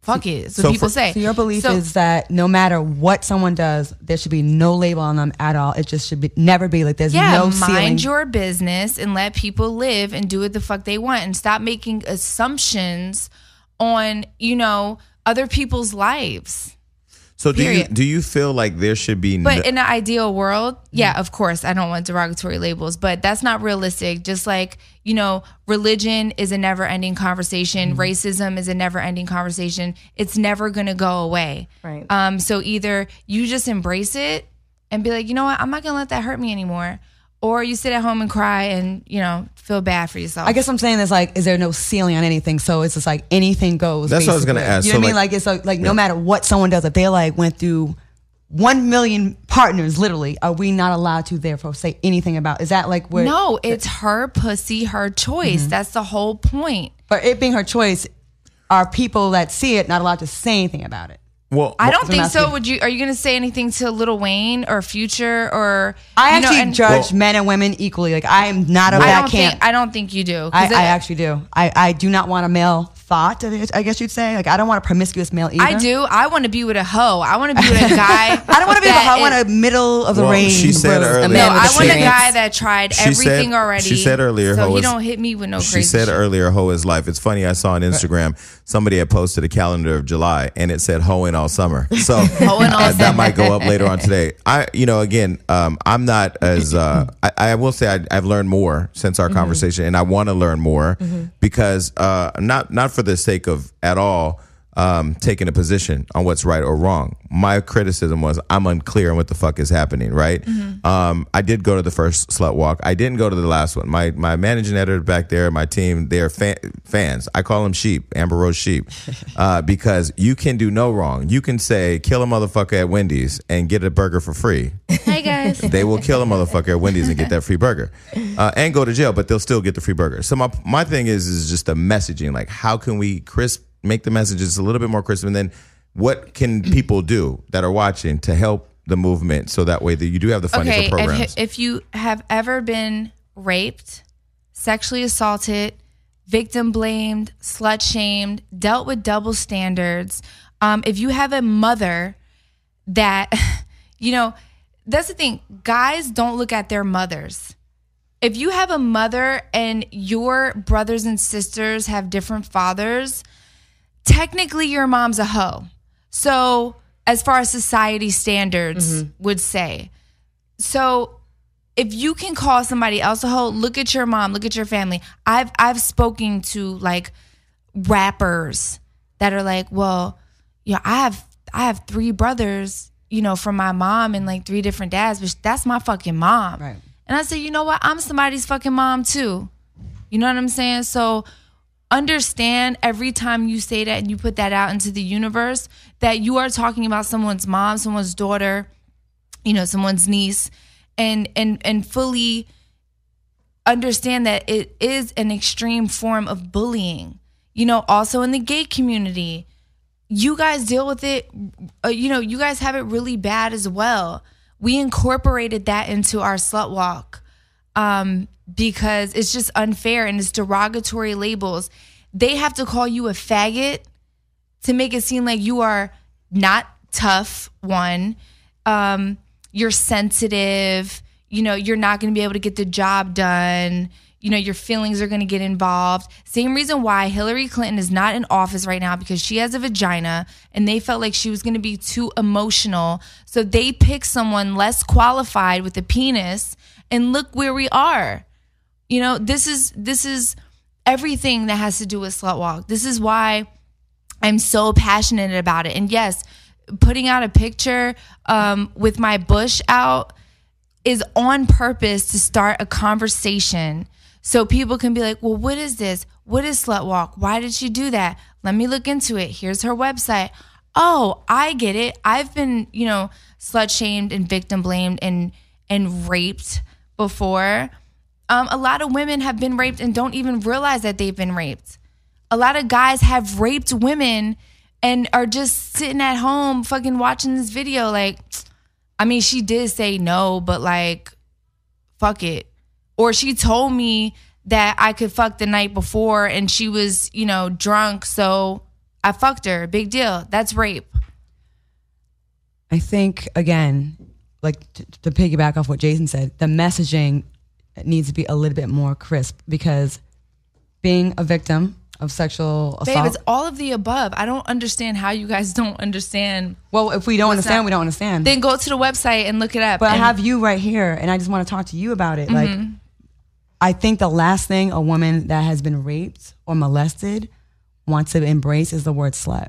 fuck it. So, so people for- say. So your belief So- is that no matter what someone does, there should be no label on them at all. It just should be never be like there's yeah, no mind ceiling. your business and let people live and do what the fuck they want and stop making assumptions on, you know, other people's lives. So do you Period. do you feel like there should be? But no- in an ideal world, yeah, of course, I don't want derogatory labels, but that's not realistic. Just like, you know, religion is a never ending conversation. Mm-hmm. Racism is a never ending conversation. It's never going to go away. Right. Um, so either you just embrace it and be like, you know what, I'm not going to let that hurt me anymore. Or you sit at home and cry and, you know, feel bad for yourself. I guess I'm saying is like, is there no ceiling on anything? So it's just like anything goes. That's what I was gonna basically. ask. You So, know what I mean? like- Like it's like, like no matter what someone does, if they like went through one million partners, literally, are we not allowed to therefore say anything about? Is that like where? no, it's her pussy, her choice. Mm-hmm. That's the whole point. For it being her choice, are people that see it not allowed to say anything about it? well, I don't I'm think so. asking- Would you? Are you going to say anything to Lil Wayne or Future or? I you know, actually and- judge Well- men and women equally. Like I am not of I that don't camp. think. I don't think you do. 'Cause I, it- I actually do. I, I do not want a male thought, I guess you'd say. Like, I don't want a promiscuous male either. I do. I want to be with a hoe. I want to be with a guy. I don't want to be, that I want is- a middle of the Well, range. she said bro. earlier- A No, man with I want a experience. guy that tried She everything said- already. she said earlier, so hoe he is- don't hit me with no She crazy said shit. earlier, "Hoe is life." It's funny. I saw on Instagram somebody had posted a calendar of July, and it said "hoeing all summer." So Hoeing all uh, that summer. might go up later on today. I, you know, again, um, I'm not as. Uh, I, I will say I, I've learned more since our conversation, and I want to learn more because uh, not not for the sake of at all. Um, taking a position on what's right or wrong. My criticism was I'm unclear on what the fuck is happening, right? Mm-hmm. Um, I did go to the first slut walk. I didn't go to the last one. My my managing editor back there, my team, they're fa- fans. I call them sheep, Amber Rose sheep, uh, because you can do no wrong. You can say kill a motherfucker at Wendy's and get a burger for free. Hey guys. They will kill a motherfucker at Wendy's and get that free burger, uh, and go to jail, but they'll still get the free burger. So my my thing is is just the messaging. Like, how can we crisp make the messages a little bit more crisp, and then what can people do that are watching to help the movement so that way that you do have the funding Okay, for programs? if, if you have ever been raped, sexually assaulted, victim blamed, slut shamed, dealt with double standards, um, if you have a mother that, you know, that's the thing, guys don't look at their mothers. If you have a mother and your brothers and sisters have different fathers, technically your mom's a hoe. So as far as society standards would say. So if you can call somebody else a hoe, look at your mom, look at your family. I've I've spoken to like rappers that are like, well, you know, I have I have three brothers, you know, from my mom and like three different dads, but that's my fucking mom. Right. And I said, you know what? I'm somebody's fucking mom too. You know what I'm saying? So understand every time you say that and you put that out into the universe that you are talking about someone's mom, someone's daughter, you know, someone's niece, and and and fully understand that it is an extreme form of bullying. You know, also in the gay community, you guys deal with it, uh, you know, you guys have it really bad as well. We incorporated that into our slut walk um, because it's just unfair and it's derogatory labels. They have to call you a faggot to make it seem like you are not tough, one. Um, you're sensitive. You know, you're not going to be able to get the job done. You know, your feelings are going to get involved. Same reason why Hillary Clinton is not in office right now, because she has a vagina and they felt like she was going to be too emotional. So they picked someone less qualified with a penis, and look where we are. You know, this is this is everything that has to do with slut walk. This is why I'm so passionate about it. And yes, putting out a picture um, with my bush out is on purpose to start a conversation. So people can be like, well, what is this? What is slut walk? Why did she do that? Let me look into it. Here's her website. Oh, I get it. I've been, you know, slut shamed and victim blamed and and raped before. Um, a lot of women have been raped and don't even realize that they've been raped. A lot of guys have raped women and are just sitting at home fucking watching this video like, I mean, she did say no, but like, fuck it. Or she told me that I could fuck the night before and she was, you know, drunk, so I fucked her. Big deal. That's rape. I think, again, like to, to piggyback off what Jason said, the messaging needs to be a little bit more crisp, because being a victim of sexual assault. Babe, it's all of the above. I don't understand how you guys don't understand. Well, if we don't understand, not, we don't understand. Then go to the website and look it up. But and, I have you right here, and I just want to talk to you about it. Mm-hmm. Like, I think the last thing a woman that has been raped or molested wants to embrace is the word slut.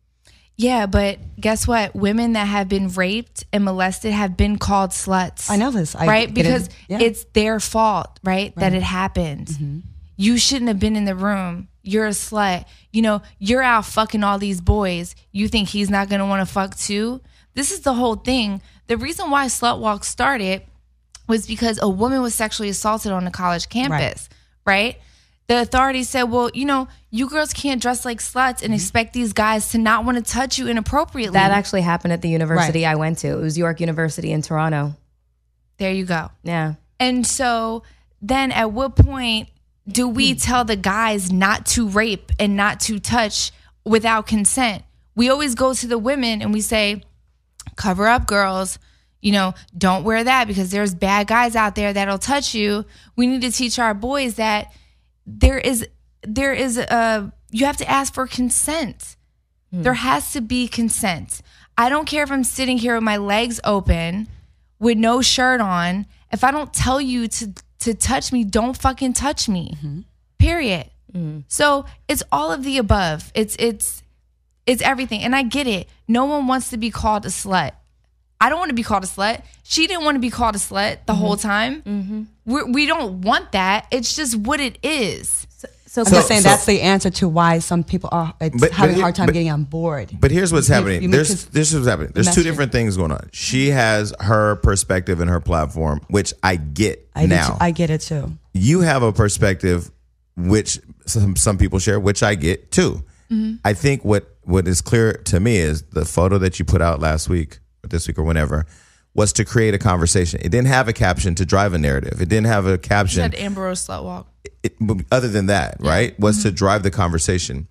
Yeah, but guess what? Women that have been raped and molested have been called sluts. I know this. I, right? Because it is, yeah. it's their fault, right? right? That it happened. Mm-hmm. You shouldn't have been in the room. You're a slut. You know, you're out fucking all these boys. You think he's not going to want to fuck too? This is the whole thing. The reason why Slut Walk started was because a woman was sexually assaulted on a college campus, right? right? The authorities said, well, you know, you girls can't dress like sluts and expect these guys to not want to touch you inappropriately. That actually happened at the university right. I went to. It was York University in Toronto. There you go. Yeah. And so then at what point do we tell the guys not to rape and not to touch without consent? We always go to the women and we say, cover up, girls. You know, don't wear that because there's bad guys out there that'll touch you. We need to teach our boys that there is, there is a, you have to ask for consent. Hmm. There has to be consent. I don't care if I'm sitting here with my legs open with no shirt on. If I don't tell you to to touch me, don't fucking touch me. Mm-hmm. Period. Mm-hmm. So it's all of the above. It's it's it's everything. And I get it. No one wants to be called a slut. I don't want to be called a slut. She didn't want to be called a slut the mm-hmm. whole time. Mm-hmm. We're, we don't want that. It's just what it is. So, so I'm so, just saying so, that's the answer to why some people are it's but, having but, a hard time but, getting on board. But here's what's you, happening. You there's this is happening. There's two different things going on. She has her perspective and her platform, which I get I now. Too, I get it too. You have a perspective which some some people share, which I get too. Mm-hmm. I think what what is clear to me is the photo that you put out last week or this week or whenever was to create a conversation. It didn't have a caption to drive a narrative. It didn't have a caption. It said Amber Rose Slut Walk. It, other than that, yeah. right, was mm-hmm. to drive the conversation.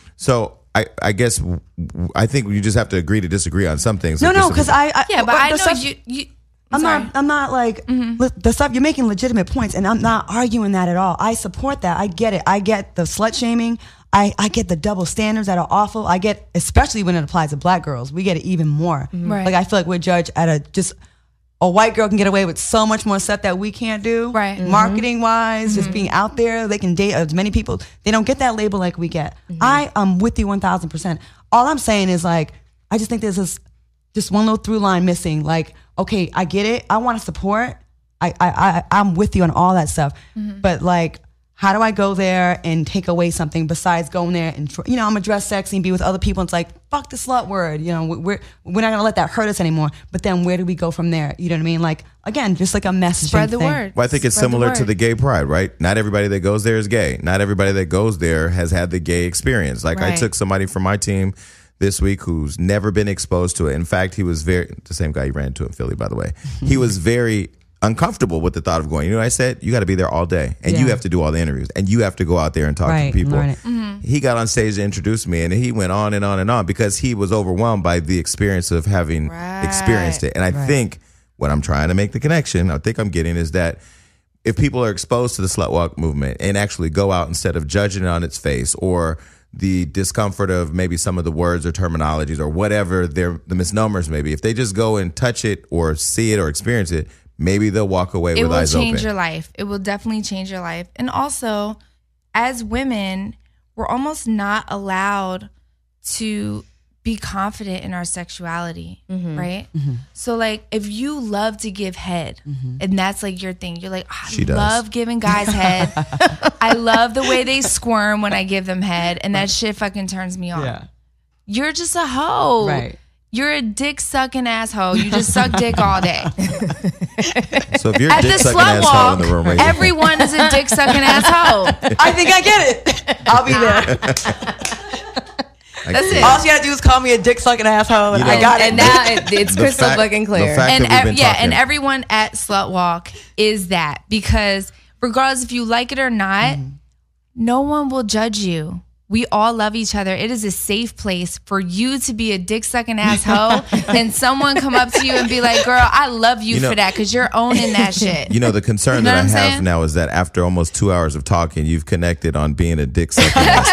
So I, I guess I think you just have to agree to disagree on some things. No, no, because I, I yeah, but I know stuff, you. you I'm, I'm not. I'm not like mm-hmm. the stuff you're making legitimate points, and I'm not arguing that at all. I support that. I get it. I get the slut shaming. I, I get the double standards that are awful. I get, especially when it applies to black girls, we get it even more. Mm-hmm. Right. Like I feel like we're judged at a just. A white girl can get away with so much more stuff that we can't do. Right. Mm-hmm. Marketing wise, mm-hmm. just being out there, they can date as many people. They don't get that label like we get. Mm-hmm. I am with you one thousand percent. All I'm saying is like, I just think there's this, just one little through line missing. Like, okay, I get it. I want to support. I, I, I, I'm with you on all that stuff. Mm-hmm. But like, how do I go there and take away something besides going there and, you know, I'm gonna dress sexy and be with other people. And it's like, fuck the slut word. You know, we're we're not gonna let that hurt us anymore. But then where do we go from there? You know what I mean? Like, again, just like a messaging Spread the thing. word. Well, I think it's Spread similar the to the gay pride, right? Not everybody that goes there is gay. Not everybody that goes there has had the gay experience. Like right. I took somebody from my team this week who's never been exposed to it. In fact, he was very, the same guy you ran into in Philly, by the way. He was very uncomfortable with the thought of going. You know what I said? You got to be there all day, and yeah. you have to do all the interviews, and you have to go out there and talk right, to people. Mm-hmm. He got on stage to introduce me, and he went on and on and on because he was overwhelmed by the experience of having right. experienced it. And I right. think what I'm trying to make the connection, I think I'm getting, is that if people are exposed to the slut walk movement and actually go out instead of judging it on its face or the discomfort of maybe some of the words or terminologies or whatever their the misnomers may be, if they just go and touch it or see it or experience it, maybe they'll walk away with eyes open. It will change your life. It will definitely change your life. And also, as women, we're almost not allowed to be confident in our sexuality, mm-hmm. right? Mm-hmm. So, like, if you love to give head, mm-hmm. and that's, like, your thing, you're like, oh, I she love does. giving guys head. I love the way they squirm when I give them head, and that shit fucking turns me on. Yeah. You're just a hoe. Right. You're a dick sucking asshole. You just suck dick all day. So if you're At a dick the sucking slut asshole walk, in the room, right? everyone is a dick sucking asshole. I think I get it. I'll be there. That's it. All she gotta do is call me a dick sucking asshole, and You know, I got it. And now it, it's The crystal fact- fucking the clear. fact And that we've ev- been yeah, talking- and everyone at Slut Walk is that, because regardless if you like it or not, mm. no one will judge you. we all love each other. It is a safe place for you to be a dick sucking ass hoe and someone come up to you and be like, girl, I love you, you know, for that because you're owning that shit. You know, the concern you know that I have saying? now is that after almost two hours of talking, you've connected on being a dick sucking ass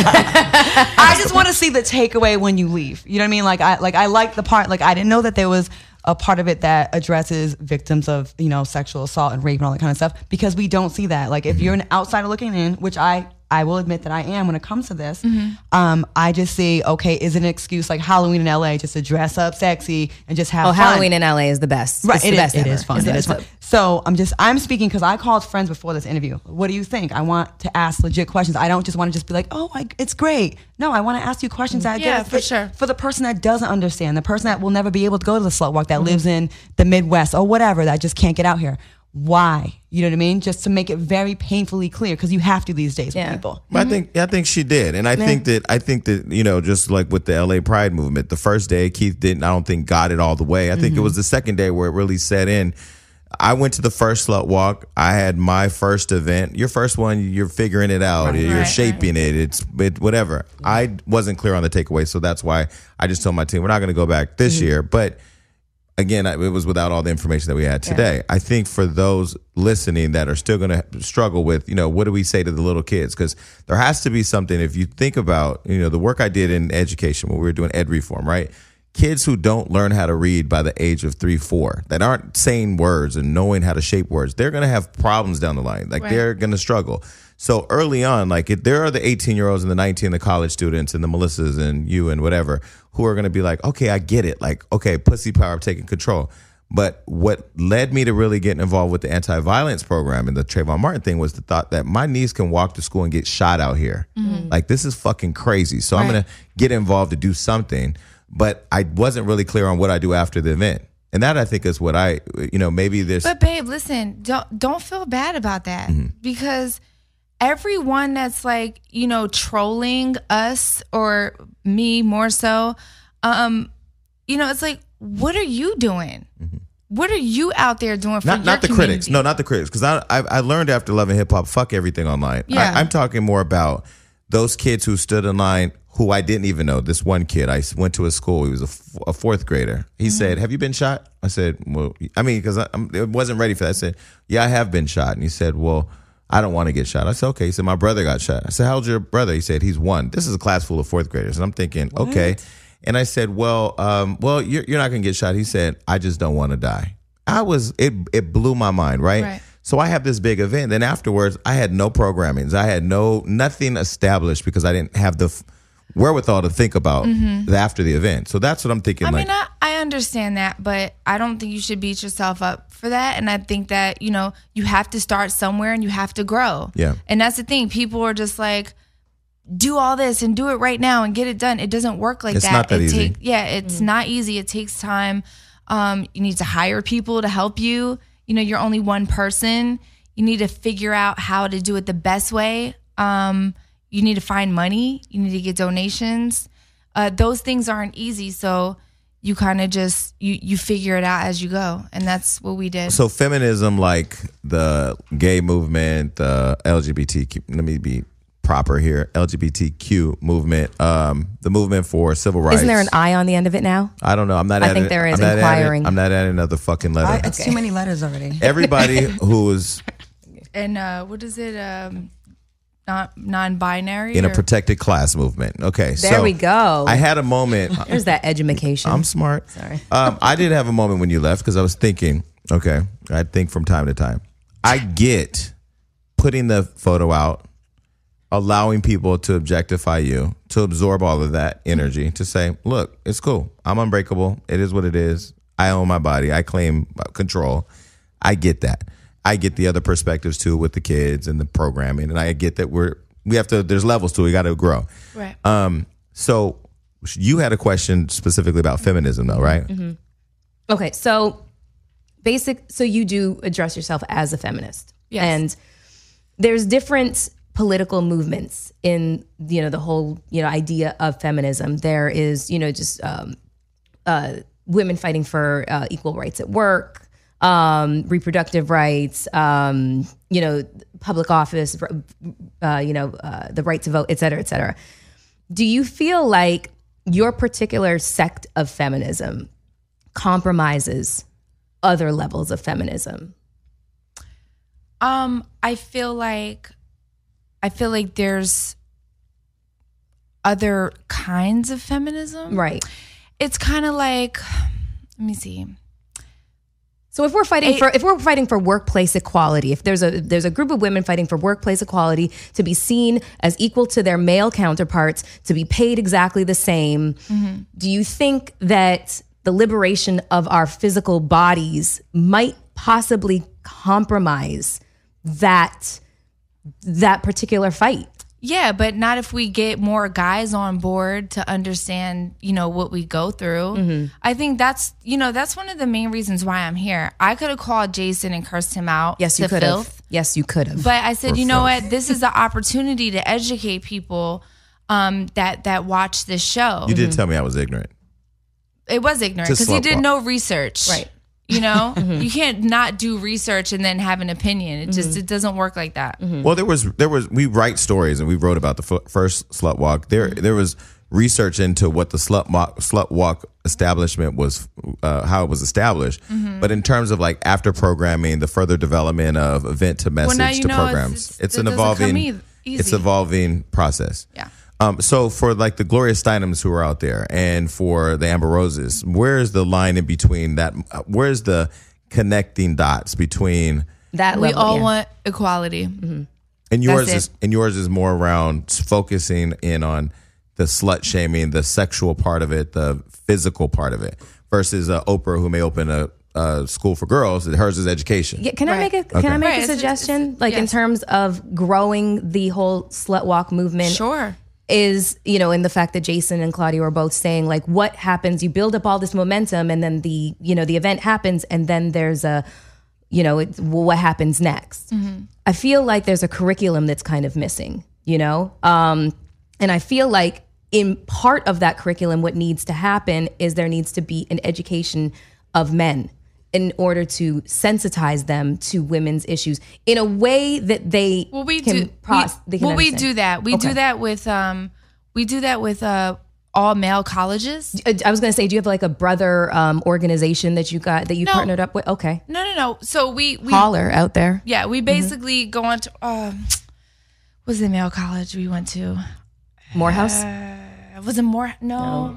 hoe. I just want to see the takeaway when you leave. You know what I mean? Like I like I like the part, like I didn't know that there was a part of it that addresses victims of, you know, sexual assault and rape and all that kind of stuff, because we don't see that. Like if mm-hmm. you're an outsider looking in, which I I will admit that I am when it comes to this. Mm-hmm. Um, I just see, okay, is it an excuse like Halloween in L A just to dress up sexy and just have oh, fun? Halloween in L A is the best. Right, it's it, the is, best it ever. is fun. It's It is fun. So I'm just, I'm speaking because I called friends before this interview. What do you think? I want to ask legit questions. I don't just want to just be like, oh, I, it's great. No, I want to ask you questions that yeah, get for sure. For the person that doesn't understand, the person that will never be able to go to the slut walk, that mm-hmm. lives in the Midwest or whatever, that just can't get out here. Why? You know what I mean? Just to make it very painfully clear, because you have to these days yeah. with people. Mm-hmm. I think I think she did, and I yeah. think that I think that you know, just like with the L A Pride movement, the first day Keith didn't, I don't think got it all the way. I think mm-hmm. it was the second day where it really set in. I went to the first slut walk. I had my first event. Your first one, you're figuring it out. Right, you're right, shaping right. it. It's it, whatever. I wasn't clear on the takeaway, so that's why I just told my team we're not going to go back this mm-hmm. year, but. Again, it was without all the information that we had today. Yeah. I think for those listening that are still going to struggle with, you know, what do we say to the little kids? Because there has to be something. If you think about, you know, the work I did in education when we were doing ed reform, right? Kids who don't learn how to read by the age of three, four, that aren't saying words and knowing how to shape words, they're going to have problems down the line. Like right. they're going to struggle. So early on, like it, there are the eighteen-year-olds and the nineteen, the college students and the Melissas and you and whatever who are going to be like, okay, I get it. Like, okay, pussy power, taking control. But what led me to really getting involved with the anti-violence program and the Trayvon Martin thing was the thought that my niece can walk to school and get shot out here. Mm-hmm. Like, this is fucking crazy. So right. I'm going to get involved to do something. But I wasn't really clear on what I do after the event. And that, I think, is what I, you know, maybe there's... But, babe, listen, don't don't feel bad about that. Mm-hmm. Because everyone that's, like, you know, trolling us or me more so, um, you know, it's like, what are you doing? Mm-hmm. What are you out there doing for not, your Not the community? critics. No, not the critics. Because I, I I learned after loving hip-hop, fuck everything online. Yeah. I, I'm talking more about those kids who stood in line who I didn't even know. This one kid, I went to a school. He was a, f- a fourth grader. He mm-hmm. said, have you been shot? I said, well, I mean, because I, I wasn't ready for that. I said, yeah, I have been shot. And he said, well, I don't want to get shot. I said, okay. He said, my brother got shot. I said, how old's your brother? He said, he's one. This is a class full of fourth graders. And I'm thinking, what? Okay. And I said, well, um, well, you're, you're not going to get shot. He said, I just don't want to die. I was, it, it blew my mind, right? right? So I have this big event. Then afterwards, I had no programmings. I had no, nothing established because I didn't have the f- wherewithal to think about mm-hmm. the, after the event. So that's what I'm thinking. I like, mean, I, I understand that, but I don't think you should beat yourself up for that. And I think that, you know, you have to start somewhere and you have to grow. Yeah. And that's the thing. People are just like, do all this and do it right now and get it done. It doesn't work like it's that. It's not that it easy. Take, yeah, it's mm-hmm. not easy. It takes time. Um, you need to hire people to help you. You know, you're only one person. You need to figure out how to do it the best way. Um, you need to find money. You need to get donations. Uh, those things aren't easy. So you kind of just, you, you figure it out as you go. And that's what we did. So feminism, like the gay movement, the L G B T Q, let me be proper here, L G B T Q movement, um, the movement for civil rights. Isn't there an I on the end of it now? I don't know. I'm not I adding, think there is I'm inquiring. Not adding, I'm not adding another fucking letter. I, it's okay. Too many letters already. Everybody who is... And uh, what is it? Um, not non-binary? In or? a protected class movement. Okay. There so we go. I had a moment. There's that education. I'm smart. Sorry. Um, I did have a moment when you left because I was thinking, okay, I think from time to time. I get putting the photo out, allowing people to objectify you, to absorb all of that energy, to say, look, it's cool. I'm unbreakable. It is what it is. I own my body. I claim control. I get that. I get the other perspectives too with the kids and the programming, and I get that we're we have to. There's levels to it. We got to grow. Right. Um. So you had a question specifically about feminism, though, right? Mm-hmm. Okay. So basic. So you do address yourself as a feminist, yes. And there's different political movements in you know the whole you know idea of feminism. There is you know just um, uh, women fighting for uh, equal rights at work. um, reproductive rights, um, you know, public office, uh, you know, uh, the right to vote, et cetera, et cetera. Do you feel like your particular sect of feminism compromises other levels of feminism? Um, I feel like I feel like there's other kinds of feminism. Right. It's kind of like, let me see. So if we're fighting It- for if we're fighting for workplace equality, if there's a there's a group of women fighting for workplace equality to be seen as equal to their male counterparts, to be paid exactly the same, Mm-hmm. do you think that the liberation of our physical bodies might possibly compromise that that particular fight? Yeah, but not if we get more guys on board to understand, you know, what we go through. Mm-hmm. I think that's, you know, that's one of the main reasons why I'm here. I could have called Jason and cursed him out. Yes, you to could filth, have. Yes, you could have. But I said, For you know filth. what? This is the opportunity to educate people um, that that watch this show. You did tell me I was ignorant. It was ignorant To because he slut did walk. no research. Right. You know, you can't not do research and then have an opinion. It just it doesn't work like that. Well, there was there was we write stories and we wrote about the f- first slut walk. There there was research into what the slut walk, slut walk establishment was, uh, how it was established. But in terms of like after programming, the further development of event to message now you to know it's- programs, it's- it's, it an doesn't come evolving eas- it's easy. evolving process. Yeah. Um, so for like the Gloria Steinems who are out there and for the Amber Roses, where's the line in between that? Where's the connecting dots between that We level, all yeah. want equality. and yours That's is it. and yours is more around focusing in on the slut shaming, the sexual part of it, the physical part of it, versus uh, Oprah who may open a, a school for girls. Hers is education. Yeah, can I Right. make a can I make Right, a it's- it's- suggestion? it's- like in yes. terms of growing the whole slut walk movement. Sure. Is, you know, in the fact that Jason and Claudia were both saying like what happens, you build up all this momentum and then the, you know, the event happens and then there's a, you know, it's, well, what happens next? I feel like there's a curriculum that's kind of missing, you know? Um, and I feel like in part of that curriculum, what needs to happen is there needs to be an education of men in order to sensitize them to women's issues in a way that they Well, we can do. pros- we, they can well, we understand. do that. We Okay. do that with um, we do that with uh, all male colleges. Uh, I was going to say, do you have like a brother um, organization that you got that you No. partnered up with? Okay, No, no, no. So we we holler out there. yeah we basically go on to um, what was the male college we went to? Morehouse. Uh, was it more? No.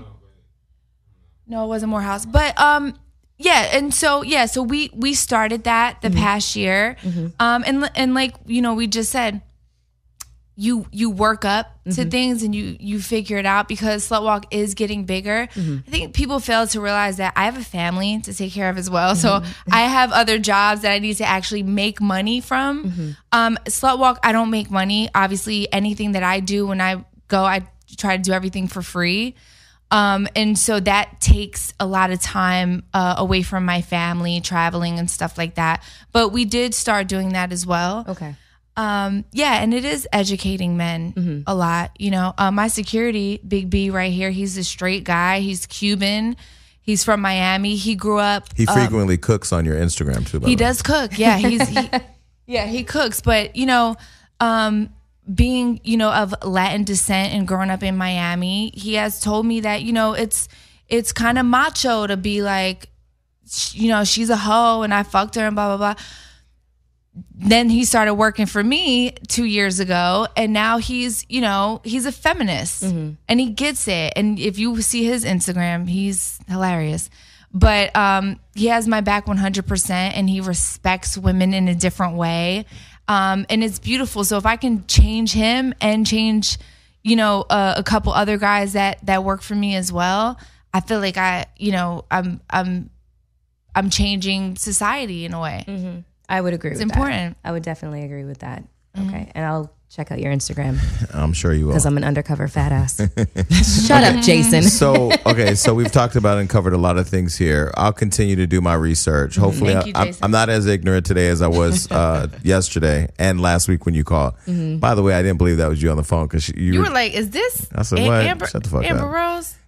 no, it wasn't Morehouse. But um, yeah, and so yeah, so we we started that the past year, um, and and like you know we just said, you you work up to things and you you figure it out because Slut Walk is getting bigger. I think people fail to realize that I have a family to take care of as well, so I have other jobs that I need to actually make money from. Um, Slut Walk, I don't make money. Obviously, anything that I do when I go, I try to do everything for free. Um, and so that takes a lot of time uh, away from my family, traveling and stuff like that. But we did start doing that as well. Okay. Um, yeah, and it is educating men a lot. You know, uh, my security, Big B right here, he's a straight guy. He's Cuban. He's from Miami. He grew up. He frequently cooks on your Instagram too. By He the way. does cook. Yeah, he's he, yeah, he cooks. But you know, um, being you know of Latin descent and growing up in Miami, he has told me that you know it's it's kind of macho to be like, sh- you know, she's a hoe and I fucked her and blah blah blah. Then he started working for me two years ago, and now he's you know he's a feminist and he gets it. And if you see his Instagram, he's hilarious. But um, he has my back one hundred percent and he respects women in a different way. Um, and it's beautiful. So if I can change him and change, you know, uh, a couple other guys that, that work for me as well, I feel like I, you know, I'm, I'm, I'm changing society in a way. I would agree with important. that. I would definitely agree with that. Okay. And I'll check out your Instagram I'm sure you will. because I'm an undercover fat ass. Shut up, Jason. So okay, so we've talked about and covered a lot of things here. I'll continue to do my research. Hopefully, Thank you, I, I'm, Jason. I'm not as ignorant today as I was uh, yesterday and last week when you called. By the way, I didn't believe that was you on the phone because you, You were like, is this I said, A- what? Amber, Shut the fuck Amber up. Rose?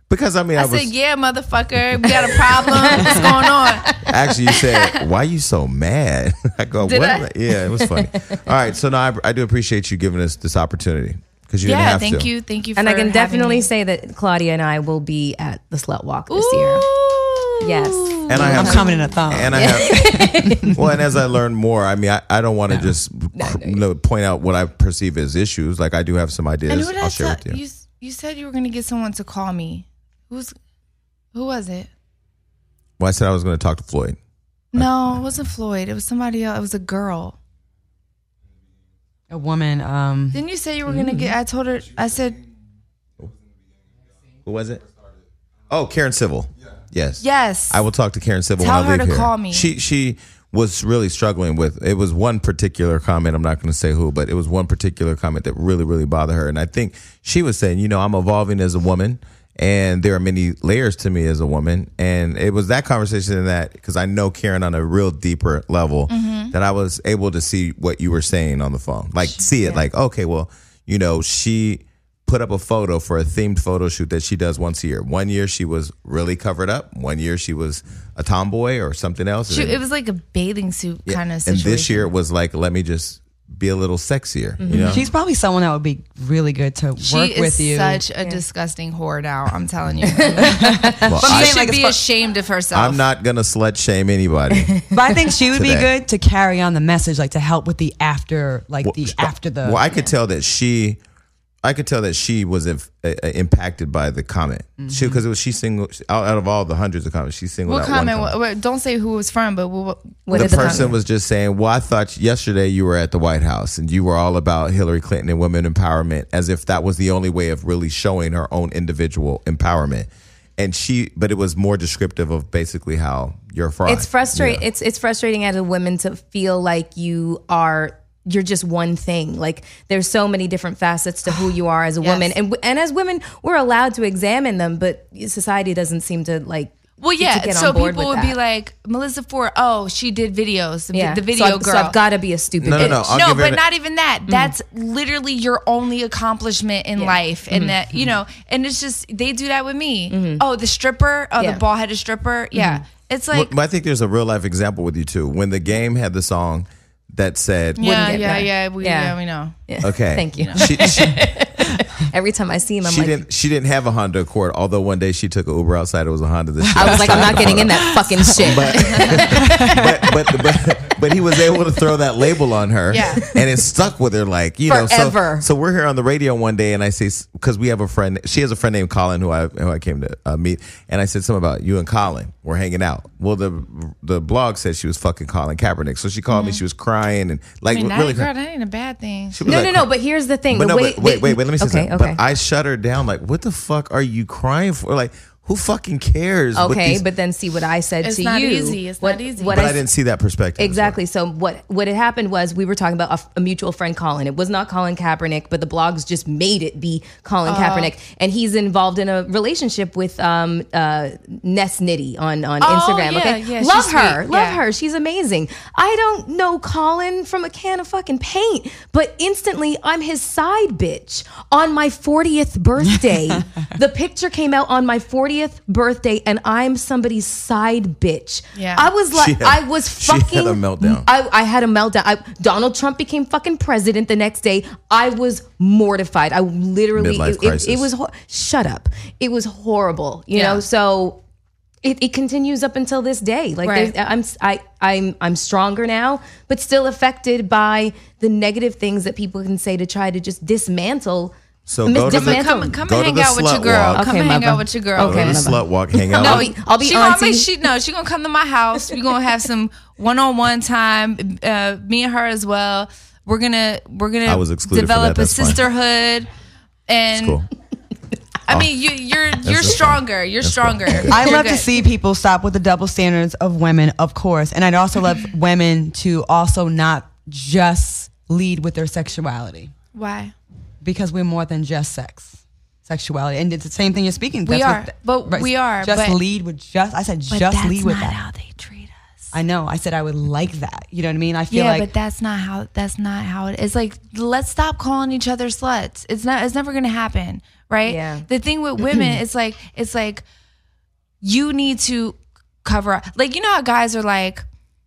Because I mean, I, I was said, yeah, motherfucker, we got a problem. What's going on? actually you said, "Why you so mad?" I go, Did "What?" I? Yeah, it was funny. All right, so now I, I do appreciate you giving us this opportunity because you didn't Yeah, have thank to. you, thank you. And for I can having definitely me. say that Claudia and I will be at the Slut Walk this year. Ooh. Yes. And I I'm have coming in a thong. And I have, well, and as I learn more, I mean, I, I don't want to just you know, point out what I perceive as issues. Like I do have some And ideas. who did I'll I share tell- with you. you? You said you were gonna get someone to call me. Who's who was it? Well, I said I was going to talk to Floyd. No, it wasn't Floyd. It was somebody else. It was a girl. A woman. Um, Didn't you say you were gonna get? I told her. I said Who was it? Oh, Karen Civil. Yes. yes. I will talk to Karen Civil Tell when I leave her to here. call me. She she was really struggling with. It was one particular comment. I'm not going to say who, but it was one particular comment that really really bothered her. And I think she was saying, you know, I'm evolving as a woman, and there are many layers to me as a woman. And it was that conversation that because I know Karen on a real deeper level Mm-hmm. that I was able to see what you were saying on the phone, like see it, like okay, well, you know, she put up a photo for a themed photo shoot that she does once a year. One year she was really covered up. One year she was a tomboy or something else. She, And- it was like a bathing suit yeah, kind of and situation. this year it was like, let me just be a little sexier. You know, she's probably someone that would be really good to she work is with you. such a disgusting whore now. I'm telling you. well, She I, should like, be it's ashamed of herself. I'm not gonna slut shame anybody. But I think she would be Today. good to carry on the message, like to help with the after, like Well, the after the. Well, I could tell that she, I could tell that she was inf- uh, uh, impacted by the comment. She because it was she single out, out of all the hundreds of comments, she singled What out comment? one What, comment. what, don't say who it was from, but what, What the did the person comment? was just saying, well, I thought yesterday you were at the White House and you were all about Hillary Clinton and women empowerment, as if that was the only way of really showing her own individual empowerment. And she, but it was more descriptive of basically how you're a fraud. It's frustrating. Yeah. It's it's frustrating as a woman to feel like you are you're just one thing. Like there's so many different facets to who you are as a Yes. woman, and and as women we're allowed to examine them, but society doesn't seem to like. Well, to yeah. get So on board people with would be that. like, Melissa Ford. Oh, she did videos. The, yeah, the video so I've, girl. So I've got to be a stupid. No, no, bitch. no. I'll no, give her but an- not even that. That's literally your only accomplishment in life, and that you know, and it's just they do that with me. Oh, the stripper. Oh, Yeah. the bald headed stripper. Yeah, it's like Well, I think there's a real life example with you too. When the game had the song that said, yeah, get yeah, back. yeah, we, Yeah. yeah, we know. Yeah. okay, Thank you. She, she, Every time I see him, I'm she like, didn't. She didn't have a Honda Accord. Although one day she took an Uber outside, it was a Honda. That she I was like, I'm not getting in that fucking shit. but, but, but but he was able to throw that label on her, Yeah. and it stuck with her, like you know. Forever. So, so we're here on the radio one day, and I say because we have a friend, she has a friend named Colin who I who I came to uh, meet, and I said something about you and Colin. We're hanging out. Well, the the blog said she was fucking Colin Kaepernick, so she called me. She was crying and like I mean, that, really. girl, that ain't a bad thing. She was No, like, no, no. But here's the thing. But the no, way but wait, they- wait, wait. Let me say okay, something. Okay. But I shut her down. Like, what the fuck are you crying for? Like, who fucking cares? what Okay, these- but then see what I said It's to not you. easy. It's what, not easy. What but I, I didn't see that perspective. Exactly. So what what had happened was we were talking about a, a mutual friend, Colin. It was not Colin Kaepernick, but the blogs just made it be Colin Kaepernick, and he's involved in a relationship with um, uh, Ness Nitty on on Oh, Instagram. yeah, okay, yeah, love she's her, sweet. love Yeah. her. She's amazing. I don't know Colin from a can of fucking paint, but instantly I'm his side bitch on my fortieth birthday. The picture came out on my fortieth birthday, and I'm somebody's side bitch. Yeah. I was like, She had- I was she had fucking a meltdown. I, I had a meltdown. I, Donald Trump became fucking president the next day. I was mortified. I literally, Midlife it, it, crisis. it was, ho- shut up. It was horrible, you Yeah. know? So it, it continues up until this day. Like Right. there's- I'm, I, I'm, I'm stronger now, but still affected by the negative things that people can say to try to just dismantle. So mis- go to the- dismantle- Come, come Go and to hang the out with your slut girl. walk. Come Okay, and hang mother. out with your girl. Okay, Go to the mother. slut walk, hang out. No, with- I'll be, I'll be she gonna auntie. make, she no, she gonna come to my house. We gonna have some one on one time. Uh, me and her as well. We're gonna we're gonna I was excluded for develop that, a that's fine. sisterhood. And It's cool. I mean, you you're you're that's fine. stronger. You're That's stronger. fine. I You're love to good. see people stop with the double standards of women, of course. And I'd also love women to also not just lead with their sexuality, Why? because we're more than just sex. Sexuality. And it's the same thing you're speaking. We That's are, what- but we are, Just but- lead with just, I said But just that's lead with not that. how they treat us. I know. I said I would like that. You know what I mean? I feel Yeah, like but that's not how. That's not how it is. Like, let's stop calling each other sluts. It's not. It's never gonna happen. right? Yeah. The thing with women, it's like it's like you need to cover up. Like, you know how guys are like,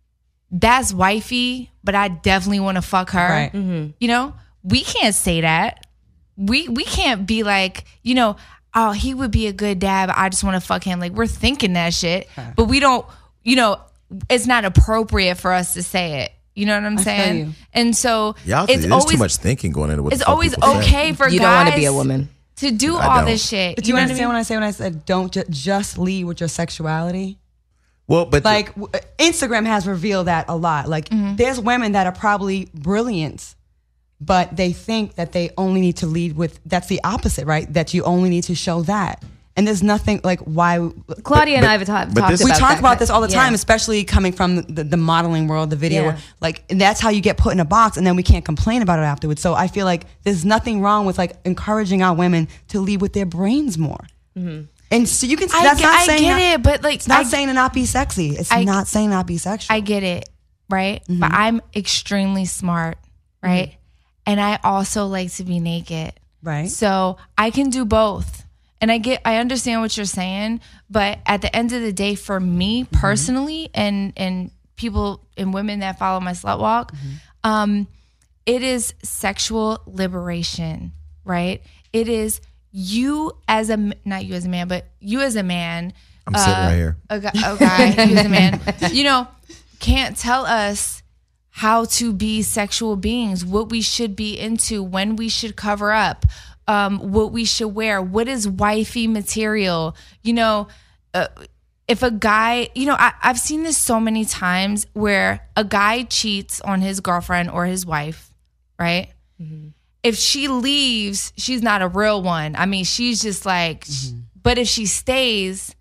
that's wifey, but I definitely want to fuck her. Right. Mm-hmm. You know, we can't say that. We we can't be like, you know, oh, he would be a good dad, but I just want to fuck him. Like, we're thinking that shit, but we don't, you know, it's not appropriate for us to say it. You know what I'm I feel saying? you. And so Y'all, it's there's always too much thinking going into what it's the fuck always people say. okay for You guys don't want to be a woman. to do I all don't. this shit. But do you know what I understand mean? when I say when I said don't ju- just lead with your sexuality? Well, but Like w- Instagram has revealed that a lot. Like Mm-hmm. there's women that are probably brilliant, but they think that they only need to lead with, that's the opposite, right? That you only need to show that. And there's nothing like why. Claudia and but- I have ta- but talked this- about We talk that. about this all the time, Yeah. especially coming from the, the modeling world, the video. Yeah. Like that's how you get put in a box, and then we can't complain about it afterwards. So I feel like there's nothing wrong with like encouraging our women to lead with their brains more. Mm-hmm. And so you can. I, That's get- not I saying get not, it, but like It's not I, saying to not be sexy. It's I- not saying not be sexual. I get it, right? Mm-hmm. But I'm extremely smart, right? Mm-hmm. And I also like to be naked. Right. So I can do both. And I get I understand what you're saying, but at the end of the day, for me Mm-hmm. personally and and people and women that follow my slut walk, Mm-hmm. um, it is sexual liberation, right? It is you as a not you as a man, but you as a man. I'm sitting right here. A guy, a guy you as a man, you know, can't tell us how to be sexual beings, what we should be into, when we should cover up, um, what we should wear, what is wifey material. You know, uh, if a guy, you know, I, I've seen this so many times where a guy cheats on his girlfriend or his wife, right? Mm-hmm. If she leaves, she's not a real one. I mean, she's just like, mm-hmm. but if she stays,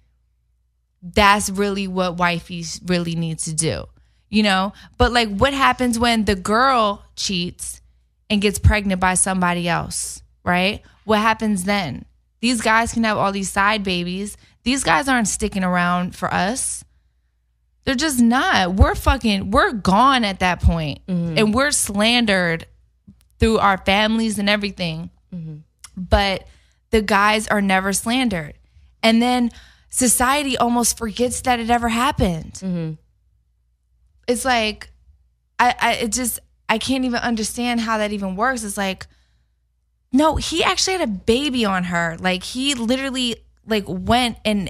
that's really what wifeys really need to do, you know? But like, what happens when the girl cheats and gets pregnant by somebody else, right? What happens then? These guys can have all these side babies. These guys aren't sticking around for us. They're just not. We're fucking, we're gone at that point. Mm-hmm. And we're slandered through our families and everything. Mm-hmm. But the guys are never slandered. And then society almost forgets that it ever happened. Mm-hmm. It's like, I, I, it just, I can't even understand how that even works. It's like, no, he actually had a baby on her. Like he literally like went and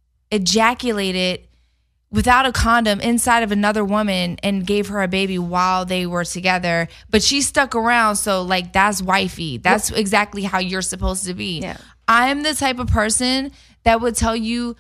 ejaculated without a condom inside of another woman and gave her a baby while they were together. But she stuck around. So like, that's wifey. That's yep. exactly how you're supposed to be. Yeah. I'm the type of person that would tell you,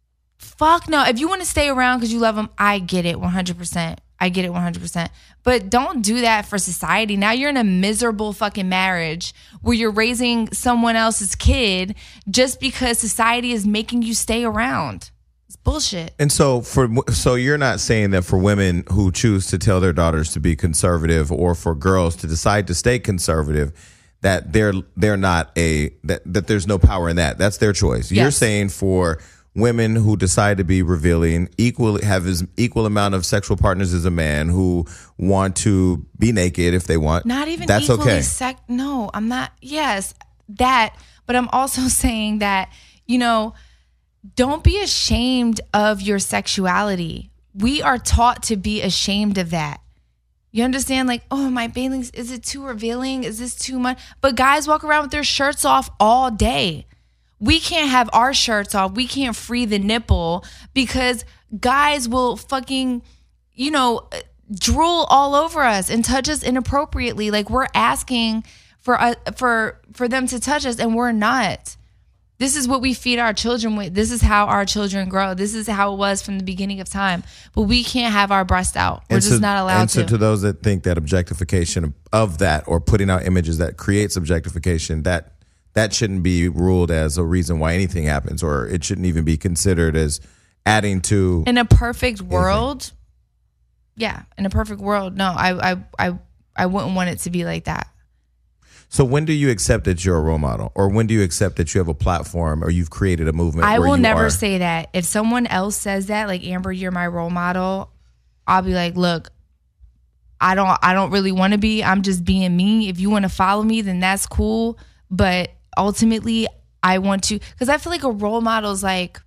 fuck no. If you want to stay around because you love them, I get it one hundred percent. I get it one hundred percent. But don't do that for society. Now you're in a miserable fucking marriage where you're raising someone else's kid just because society is making you stay around. It's bullshit. And so for so you're not saying that for women who choose to tell their daughters to be conservative or for girls to decide to stay conservative, that they're they're not a that, that there's no power in that. That's their choice. Yes. You're saying for women who decide to be revealing, equal have as equal amount of sexual partners as a man, who want to be naked if they want. Not even that's equally okay. Sec- no, I'm not. Yes, that. But I'm also saying that, you know, don't be ashamed of your sexuality. We are taught to be ashamed of that. You understand? Like, oh, my bathing, is it too revealing? Is this too much? But guys walk around with their shirts off all day. We can't have our shirts off. We can't free the nipple because guys will fucking, you know, drool all over us and touch us inappropriately. Like we're asking for uh, for for them to touch us and we're not. This is what we feed our children with. This is how our children grow. This is how it was from the beginning of time. But we can't have our breast out. We're and just so, not allowed and to. so to those that think that objectification of that or putting out images that creates objectification, that that shouldn't be ruled as a reason why anything happens, or it shouldn't even be considered as adding to. In a perfect world, yeah, in a perfect world, no, I, I, I, I wouldn't want it to be like that. So when do you accept that you're a role model, or when do you accept that you have a platform or you've created a movement? I where will you never are- say that. If someone else says that, like Amber, you're my role model, I'll be like, look, I don't, I don't really want to be. I'm just being me. If you want to follow me, then that's cool. But ultimately, I want to, because I feel like a role model is like,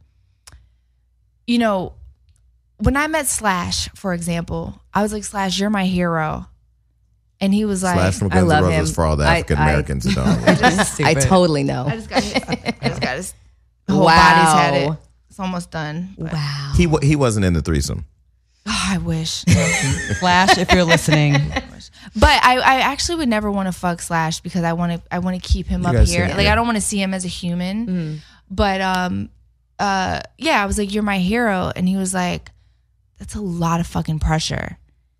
you know, when I met Slash, for example, I was like, Slash, you're my hero. And he was like, Slash from I Guns N' love Roses him. for all the I- African Americans who don't. I totally know. I just got his, I just got his whole Wow. body's had it. It's almost done. But, Wow. He wa- he wasn't in the threesome. oh, I wish. Flash, if you're listening. But I, I actually would never want to fuck Slash because I want to I want to keep him You up guys here. think- Like yeah. I don't want to see him as a human. Mm-hmm. But um uh yeah, I was like, you're my hero. And he was like, that's a lot of fucking pressure.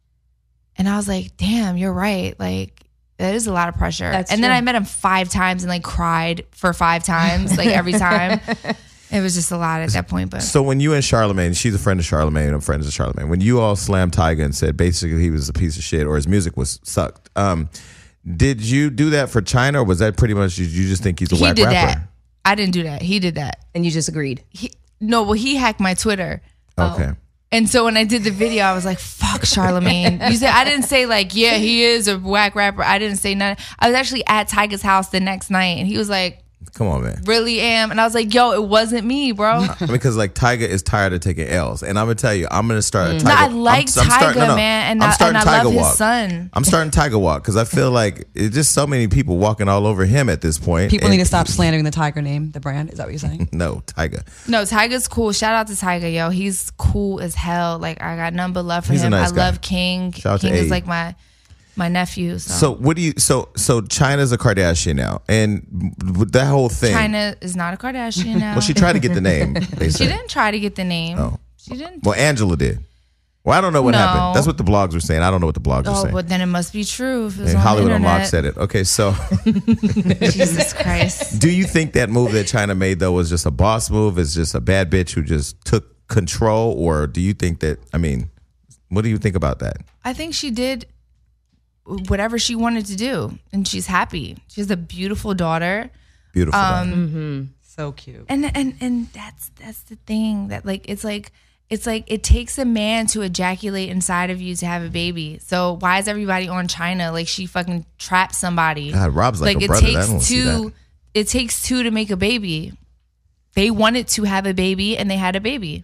And I was like, damn, you're right. Like that is a lot of pressure. That's and then true. I met him five times and like cried for five times, like every time. It was just a lot at that point. But So when you and Charlamagne, she's a friend of Charlamagne, I'm friends of Charlamagne. When you all slammed Tyga and said basically he was a piece of shit or his music was sucked, um, did you do that for China or was that pretty much you, you just think he's a he whack did rapper? that. I didn't do that. He did that. And you just agreed. He, no, well, he hacked my Twitter. Okay. And so when I did the video, I was like, fuck Charlamagne. You said I didn't say like, yeah, he is a whack rapper. I didn't say none. I was actually at Tyga's house the next night and he was like, Come on, man. really am. And I was like, yo, it wasn't me, bro. Because like Tyga is tired of taking L's, and I'm gonna tell you, I'm gonna start a Tyga. No, I like I'm, I'm starting- Tyga, no, no. man, and I'm I- starting and I Tyga love his walk. son. I'm starting Tyga walk because I feel like it's just so many people walking all over him at this point. People and- need to stop slandering the Tiger name, the brand. Is that what you're saying? No, Tyga. No, Tyga's cool. Shout out to Tyga, yo. He's cool as hell. Like I got nothing but love for He's a him. nice I guy. love King. Shout out to King is Abe. like my my nephew. So, So what do you? So so China's a Kardashian now, and with that whole thing. China is not a Kardashian now. Well, she tried to get the name. They She said. didn't try to get the name. Oh. She didn't. Well, Angela did. Well, I don't know what No. happened. That's what the blogs were saying. I don't know what the blogs were Oh, saying. but then it must be true. If it was And on Hollywood the Unlocked internet. said it. Okay, so Jesus Christ. do you think that move that China made though was just a boss move? Is just a bad bitch who just took control, or do you think that? I mean, what do you think about that? I think she did whatever she wanted to do, and she's happy. She has a beautiful daughter, Beautiful. Um, daughter. So cute. and and and that's that's the thing that like it's like it's like it takes a man to ejaculate inside of you to have a baby. So why is everybody on China like she fucking trapped somebody? God, Rob's like, a it brother. I takes don't see two. that. It takes two to make a baby. They wanted to have a baby, and they had a baby.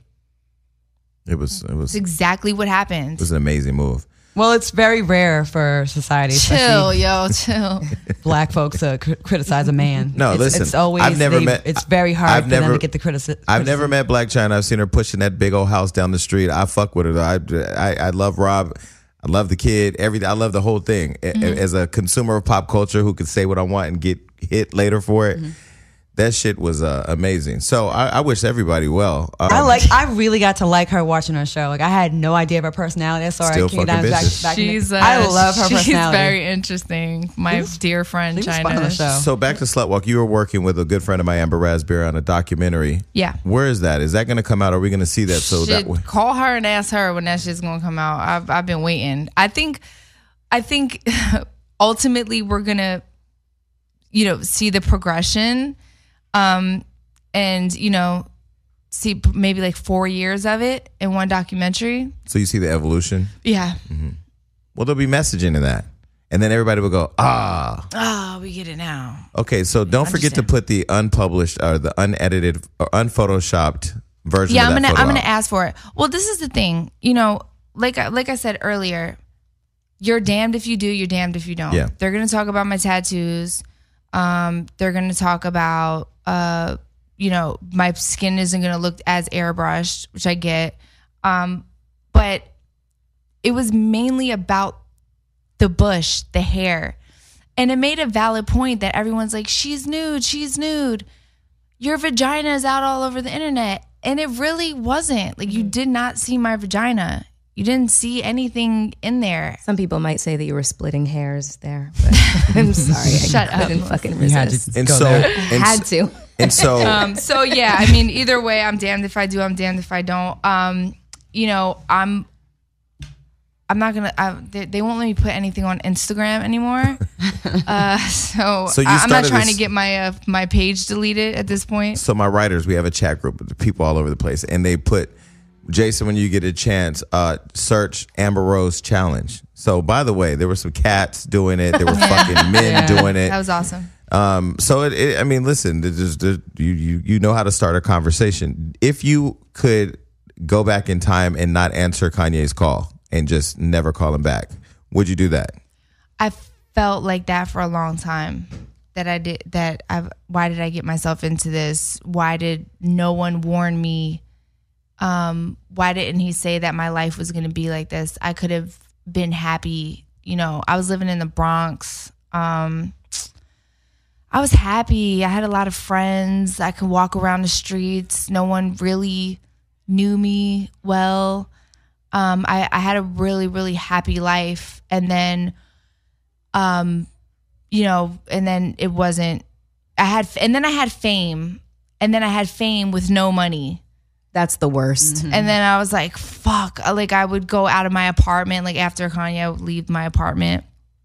It was it was It's it exactly what happened. was an amazing move. Well, it's very rare for society, Chill, especially yo, chill. black folks, to cr- criticize a man. No, it's, listen, It's always I've never they- met- It's very hard I've for never- them to get the criticism. I've never met Black China. I've seen her pushing that big old house down the street. I fuck with her. I I, I love Rob. I love the kid. Everything. I love the whole thing. A- Mm-hmm. As a consumer of pop culture who could say what I want and get hit later for it, Mm-hmm. that shit was uh, amazing. So I, I wish everybody well. Um, I like. I really got to like her watching her show. Like I had no idea of her personality. I saw her Still at King of fucking Diamonds bitches. back, back in the- She's, uh, I love her she's personality. very interesting. My dear friend, she was fun on the China. show. So back to Slutwalk. You were working with a good friend of mine, Amber Raspberry, on a documentary. Yeah. Where is that? Is that going to come out? Are we going to see that? So Shit, that call her and ask her when that shit's gonna come out. I've I've been waiting. I think, I think, ultimately we're gonna, you know, see the progression, um, and you know, see p- maybe like four years of it in one documentary. so you see the evolution. Yeah. Well, there'll be messaging in that, and then everybody will go, ah. Oh, we get it now. Okay, so don't forget to Understand. put the unpublished or the unedited or unphotoshopped version. Yeah, of I'm that gonna photo I'm gonna out. ask for it. Well, this is the thing, you know, like I- like I said earlier, you're damned if you do, you're damned if you don't. Yeah. They're gonna talk about my tattoos. Um, they're gonna talk about uh, you know, my skin isn't gonna look as airbrushed, which I get. Um, but it was mainly about the bush, the hair. And it made a valid point that everyone's like, she's nude, she's nude. Your vagina is out all over the internet. And it really wasn't. Like, you did not see my vagina. You didn't see anything in there. Some people might say that you were splitting hairs there, but I'm sorry. Shut I couldn't up. fucking You had resist. to And go so, there. and, Had s- to. and so, Um, so, yeah, I mean, either way, I'm damned if I do, I'm damned if I don't. Um, you know, I'm I'm not going to, they, they won't let me put anything on Instagram anymore. uh, so So you I, I'm not started trying this- to get my uh, my page deleted at this point. so my writers, we have a chat group with people all over the place, and they put, Jason, when you get a chance, uh, search Amber Rose challenge. So by the way, there were some cats doing it. There were fucking men Yeah, doing it. That was awesome. Um, so it, it, I mean, listen, there's, there, you you you know how to start a conversation. If you could go back in time and not answer Kanye's call and just never call him back, would you do that? I felt like that for a long time. That I did that. I why did I get myself into this? Why did no one warn me? Um, why didn't he say that my life was going to be like this? I could have been happy. You know, I was living in the Bronx. Um, I was happy. I had a lot of friends. I could walk around the streets. No one really knew me well. Um, I, I had a really, really happy life. And then, um, you know, and then it wasn't, I had, and then I had fame. And then I had fame with no money. That's the worst. Mm-hmm. And then I was like, fuck. Like, I would go out of my apartment. Like, after Kanye, I would leave my apartment.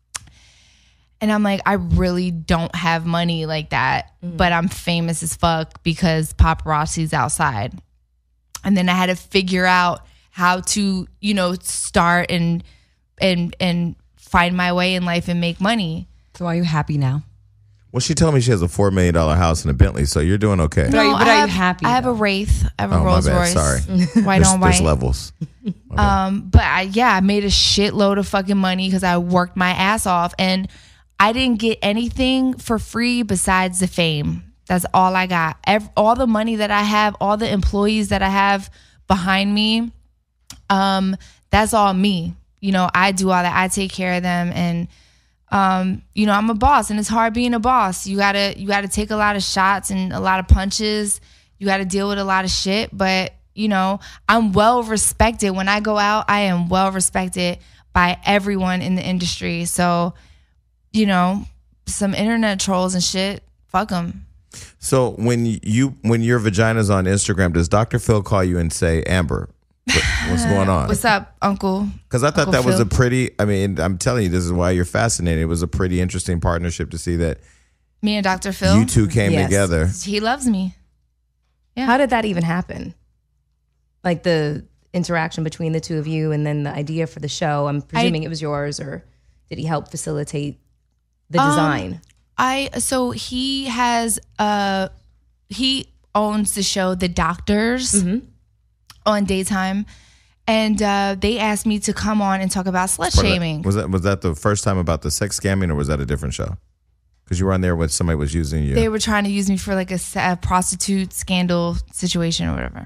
And I'm like, I really don't have money like that. Mm. But I'm famous as fuck because paparazzi's outside. And then I had to figure out how to, you know, start and and and find my way in life and make money. So are you happy now? Well, she told me she has a four million dollar house and a Bentley, so you're doing okay. But are you, but I are have, you happy? I have though? a Wraith. I have a Oh, Rolls my bad. Royce. Sorry. White there's, on white. there's levels. Okay. Um, but I, yeah, I made a shitload of fucking money because I worked my ass off, and I didn't get anything for free besides the fame. That's all I got. Every, all the money that I have, all the employees that I have behind me, um, that's all me. You know, I do all that. I take care of them, and um, you know, I'm a boss, and it's hard being a boss. You gotta, you gotta take a lot of shots and a lot of punches. You gotta deal with a lot of shit, but you know, I'm well respected. When I go out, I am well respected by everyone in the industry. So, you know, some internet trolls and shit, fuck them. So when you when your vagina's on Instagram, does Doctor Phil call you and say, Amber, what, what's going on? What's up, Uncle? Because I thought Uncle that was Phil? a pretty, I mean, I'm telling you, this is why you're fascinated. It was a pretty interesting partnership to see that Me and Doctor Phil. you two came Yes. together. He loves me. Yeah. How did that even happen? Like the interaction between the two of you and then the idea for the show. I'm presuming it was yours, or did he help facilitate the Um, design? I so he has uh he owns the show The Doctors Mm-hmm. on Daytime, and uh, they asked me to come on and talk about slut Part of that- shaming. Was that was that the first time about the sex scamming, or was that a different show? Because you were on there when somebody was using you. They were trying to use me for like a, sa- a prostitute scandal situation or whatever.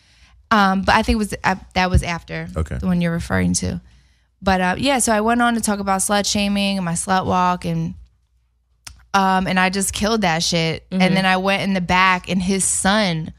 Um, but I think it was uh, that was after Okay. the one you're referring to. But uh, yeah, so I went on to talk about slut shaming and my slut walk, and um, and I just killed that shit. Mm-hmm. And then I went in the back, and his son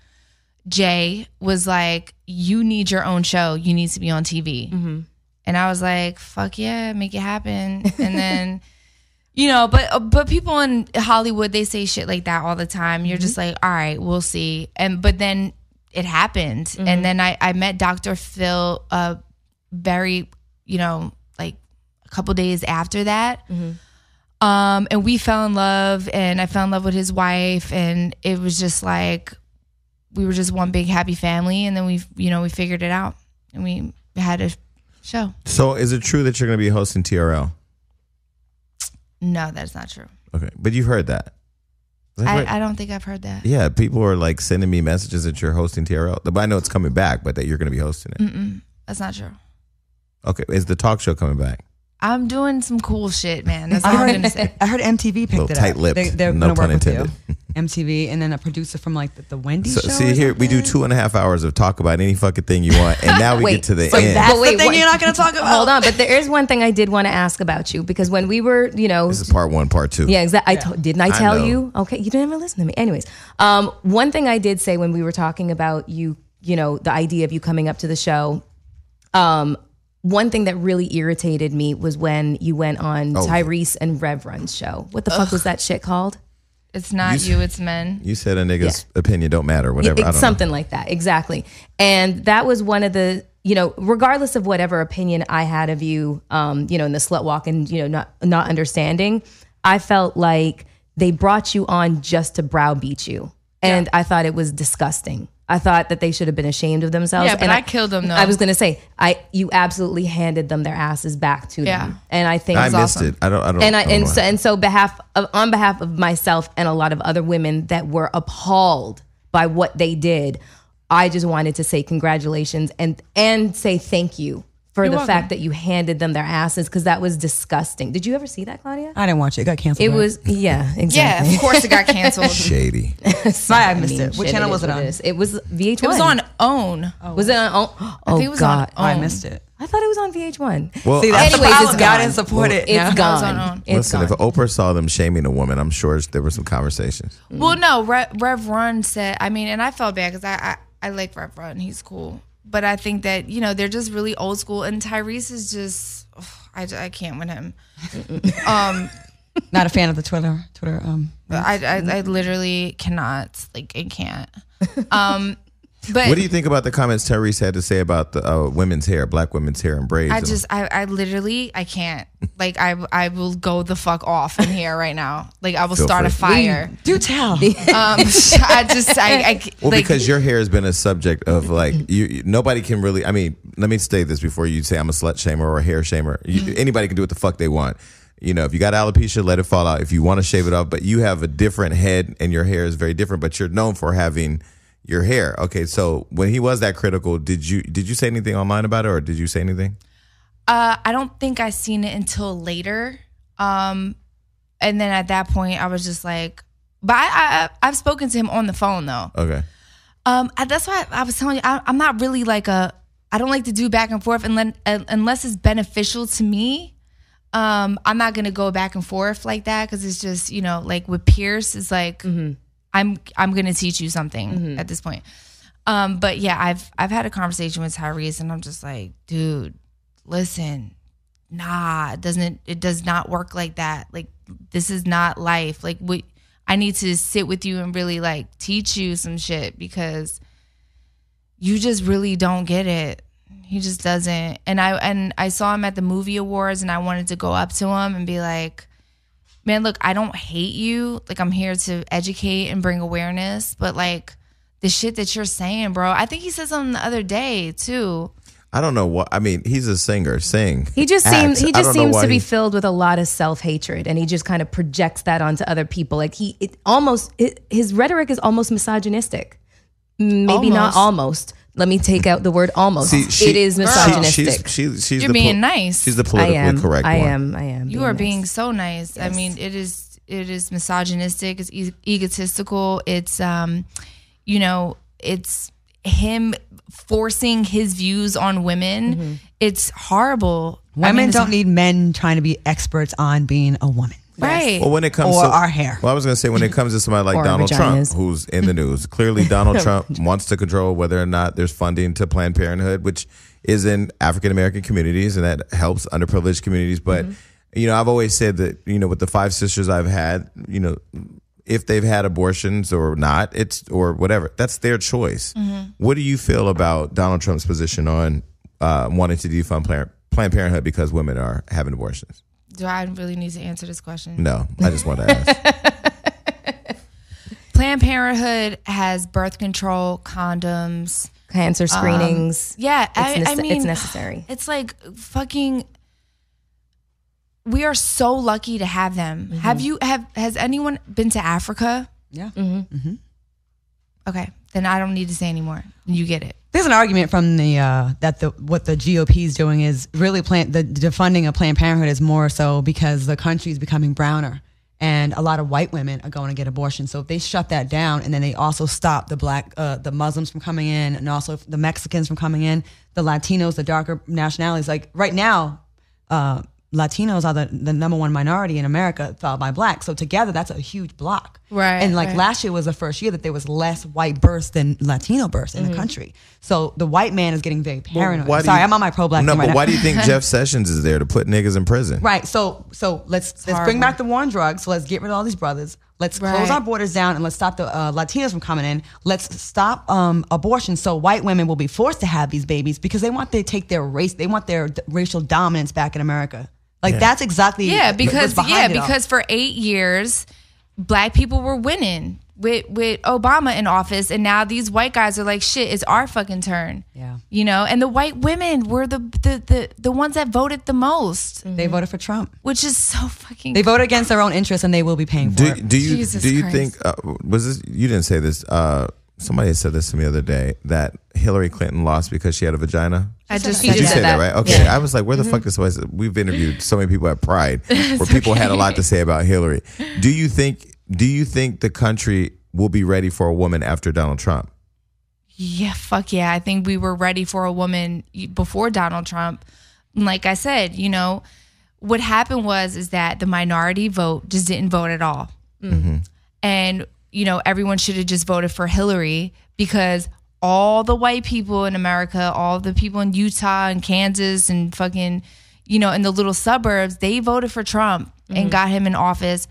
Jay was like, "You need your own show. You need to be on T V." Mm-hmm. And I was like, "Fuck yeah, make it happen." And then. You know, but but people in Hollywood, they say shit like that all the time. You're just like, all right, we'll see. And but then it happened, Mm-hmm. and then I, I met Doctor Phil, uh, very, you know, like a couple days after that, Mm-hmm. um, and we fell in love, and I fell in love with his wife, and it was just like we were just one big happy family, and then we, you know, we figured it out, and we had a show. So is it true that you're going to be hosting T R L? No, that's not true. Okay, but you've heard that. Is that I, right? I don't think I've heard that. Yeah, people are like sending me messages that you're hosting T R L. But I know it's coming back, but that you're going to be hosting it. Mm-mm, that's not true. Okay, is the talk show coming back? I'm doing some cool shit, man. That's all I I'm heard, gonna say. I heard M T V picked Little it up. tight-lipped. They, they're No gonna pun work with intended. you. M T V, and then a producer from like the, the Wendy's So, show. see or here, we do something? two and a half hours of talk about any fucking thing you want, and now we Wait, get to the so end. That's But wait, the thing what- you're not going to talk about. Hold on, but there is one thing I did want to ask about you, because when we were, you know, This is part one, part two. yeah, exactly. I to- didn't I I tell know. you? Okay, you didn't ever listen to me. Anyways, um, one thing I did say when we were talking about you, you know, the idea of you coming up to the show. Um, one thing that really irritated me was when you went on Oh. Tyrese and Rev Run's show. What the fuck was that shit called? It's not You- you, it's men. You said a nigga's opinion don't matter, whatever. I It's don't something like that, exactly. And that was one of the, you know, regardless of whatever opinion I had of you, um, you know, in the slut walk and, you know, not not understanding, I felt like they brought you on just to browbeat you. And I thought it was disgusting. I thought that they should have been ashamed of themselves. Yeah, but and I killed them, though. I was gonna say, I you absolutely handed them their asses back to Yeah. them, and I think I it's missed awesome. it. I don't. I don't. And I, I don't and know so how- and so behalf of, on behalf of myself and a lot of other women that were appalled by what they did, I just wanted to say congratulations and and say thank you for You're the welcome. fact that you handed them their asses, because that was disgusting. Did you ever see that, Claudia? I didn't watch it. It got canceled. It right? was yeah, Yeah, exactly. of course it got canceled. Shady. Sorry, I missed it. What channel was it on? It was V H one. It was on OWN. Was it on? Oh, I think it was God. on Oh, I OWN. missed it. I thought it was on V H one. Well, See, I- that's Anyways, the problem. it's Y'all gone. didn't support it. It's Yeah. was on gone. OWN. It's listen, gone. if Oprah saw them shaming a woman, I'm sure there were some conversations. Well, no, Rev, Rev Run said, I mean, and I felt bad because I, I, I like Rev Run. He's cool. But I think that, you know, they're just really old school. And Tyrese is just, ugh, I, I can't with him. um, Not a fan of the Twitter. Twitter. Um, I, I, I literally cannot. Like, I can't. Um, but What do you think about the comments Tyrese had to say about the uh, women's hair, black women's hair and braids? I and- just, I, I literally, I can't. Like, I, I will go the fuck off in here right now. Like, I will Feel start a free. fire. do tell. Um, I just, I, I Well, like, because your hair has been a subject of like you, you- nobody can really. I mean, let me say this before you say I'm a slut shamer or a hair shamer. You, anybody can do what the fuck they want. You know, if you got alopecia, let it fall out. If you want to shave it off, but you have a different head and your hair is very different. But you're known for having your hair. Okay, so when he was that critical, did you did you say anything online about it, or did you say anything? Uh, I don't think I seen it until later. Um, and then at that point, I was just like, but I, I I've spoken to him on the phone though. Okay. Um, I, that's why I was telling you, I, I'm not really like a. I don't like to do back and forth unless unless it's beneficial to me. Um, I'm not gonna go back and forth like that because it's just, you know, like with Pierce, it's like I'm I'm gonna teach you something at this point. Um, but yeah, I've I've had a conversation with Tyrese and I'm just like, dude, listen, nah, it doesn't it does not work like that. Like, this is not life. Like, we, I need to sit with you and really like teach you some shit because you just really don't get it. He just doesn't. And I and I saw him at the movie awards and I wanted to go up to him and be like, man, look, I don't hate you. Like, I'm here to educate and bring awareness, but like the shit that you're saying, bro. I think he said something the other day too. I don't know what. I mean, he's a singer. Sing. He just act. seems he I just don't know seems why to be he- filled with a lot of self-hatred, and he just kind of projects that onto other people. Like he it almost it, his rhetoric is almost misogynistic. Maybe not Almost. almost. Let me take out the word almost. See, she- it is she- misogynistic. she's she's, she's You're the being nice. She's the I politically am. correct I one. am. I am. You are nice. being so nice. I mean, it is it is misogynistic. It's e- egotistical. It's um, you know, it's him forcing his views on women. Mm-hmm. It's horrible. I Women mean, it's- don't need men trying to be experts on being a woman. right. Well, when it comes Or to our hair. well, I was going to say when it comes to somebody like Or Donald vaginas. Trump, who's in the news. Clearly, Donald Trump wants to control whether or not there's funding to Planned Parenthood, which is in African American communities, and that helps underprivileged communities. But you know, I've always said that you know, with the five sisters I've had, you know, if they've had abortions or not, it's or whatever, that's their choice. What do you feel about Donald Trump's position on uh, wanting to defund Planned Planned Parenthood because women are having abortions? Do I really need to answer this question? No, I just want to ask. Planned Parenthood has birth control, condoms. Cancer screenings. Yeah, It's I, nece- I mean, it's necessary. It's like fucking. We are so lucky to have them. Mm-hmm. Have you have has anyone been to Africa? Yeah. Okay, then I don't need to say anymore. You get it. There's an argument from the uh, that the what the G O P is doing is really plan the defunding of Planned Parenthood is more so because the country is becoming browner and a lot of white women are going to get abortions. So if they shut that down and then they also stop the black uh, the Muslims from coming in and also the Mexicans from coming in, the Latinos, the darker nationalities, like right now, uh, Latinos are the, the number one minority in America, followed by black. So together, that's a huge block. Right, And like right. last year was the first year that there was less white births than Latino births in the country. So the white man is getting very paranoid. Why do Sorry, you- I'm on my pro-black No, thing right but now. why do you think Jeff Sessions is there to put niggas in prison? Right. So so let's let's bring horrible. back the war on drugs. So let's get rid of all these brothers. Let's close Right. our borders down and let's stop the uh, Latinos from coming in. Let's stop um, abortion so white women will be forced to have these babies because they want to take their race. They want their d- racial dominance back in America. Like that's exactly Yeah, what's because behind yeah, it all. because for eight years, black people were winning. with with Obama in office, and now these white guys are like, shit, it's our fucking turn. Yeah. You know, and the white women were the the the, the ones that voted the most, They voted for Trump. which is so fucking. They voted against their own interests, and they will be paying for Do, it. do you Jesus do you Christ. think uh, was this? You didn't say this. Uh, somebody said this to me the other day that Hillary Clinton lost because she had a vagina. I just Did you said say that, that. right? Okay. Yeah. I was like, where the fuck is somebody? We've interviewed so many people at Pride where people had a lot to say about Hillary. Do you think? Do you think the country will be ready for a woman after Donald Trump? Yeah, fuck yeah. I think we were ready for a woman before Donald Trump. Like I said, you know, what happened was is that the minority vote just didn't vote at all. Mm-hmm. And, you know, everyone should have just voted for Hillary because all the white people in America, all the people in Utah and Kansas and fucking, you know, in the little suburbs, they voted for Trump Mm-hmm. and got him in office.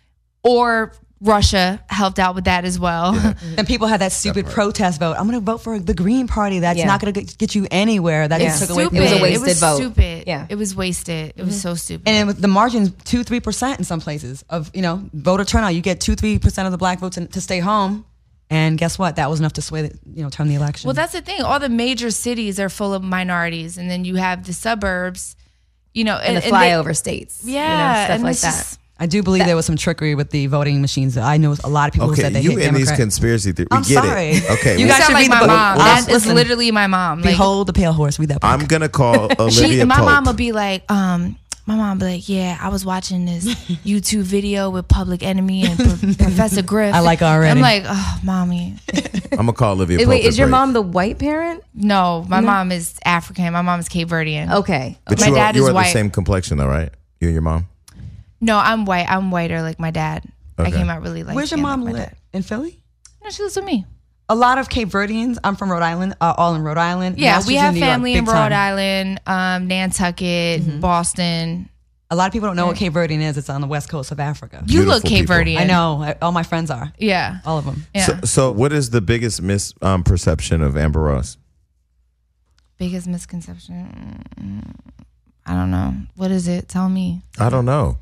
Or Russia helped out with that as well. And people had that stupid protest vote. I'm going to vote for the Green Party. That's Yeah. not going to get you anywhere. That Yeah. just took away Stupid. from It was a you. wasted it was vote. Stupid. Yeah. It was wasted. It was so stupid. And it was the margins two, three percent in some places of you know voter turnout. You get two, three percent of the black votes in, to stay home, and guess what? That was enough to sway, the, you know, turn the election. Well, that's the thing. All the major cities are full of minorities, and then you have the suburbs. You know, And the they- flyover states. yeah, you know, stuff and like it's that. just- I do believe there was some trickery with the voting machines. I know a lot of people who Okay, said they you hate in these Democrat. conspiracy theories. We I'm get sorry. it. Okay, You You guys sound should like read my the book. mom. Well, That is listen. literally my mom. Like, Behold the pale horse. Read that book. I'm gonna call Olivia she, my Pope. mom would be like, um, my mom would be like, yeah, I was watching this YouTube video with Public Enemy and Pro- Professor Griff. I like already. I'm like, oh, mommy. I'm gonna call Olivia Wait, Pope. Wait, at is your break. mom the white parent? No, my mom is African. My mom is Cape Verdean. Okay. But my you are, dad you is are the white. same complexion, though, right? You and your mom. No, I'm white. I'm whiter like my dad. I Okay. came out really like. Where's your mom live? In Philly? No, she lives with me. A lot of Cape Verdeans. I'm from Rhode Island. Uh, all in Rhode Island. Yeah, Most we is have New York, family in big Rhode time. Island, um, Nantucket, Boston. A lot of people don't know what Cape Verdean is. It's on the west coast of Africa. You look Beautiful Cape people. Verdean. I know. I, all my friends are. Yeah. All of them. Yeah. So, so, what is the biggest misperception of Amber Rose? Biggest misconception? Mm, I don't know. What is it? Tell me. I don't know.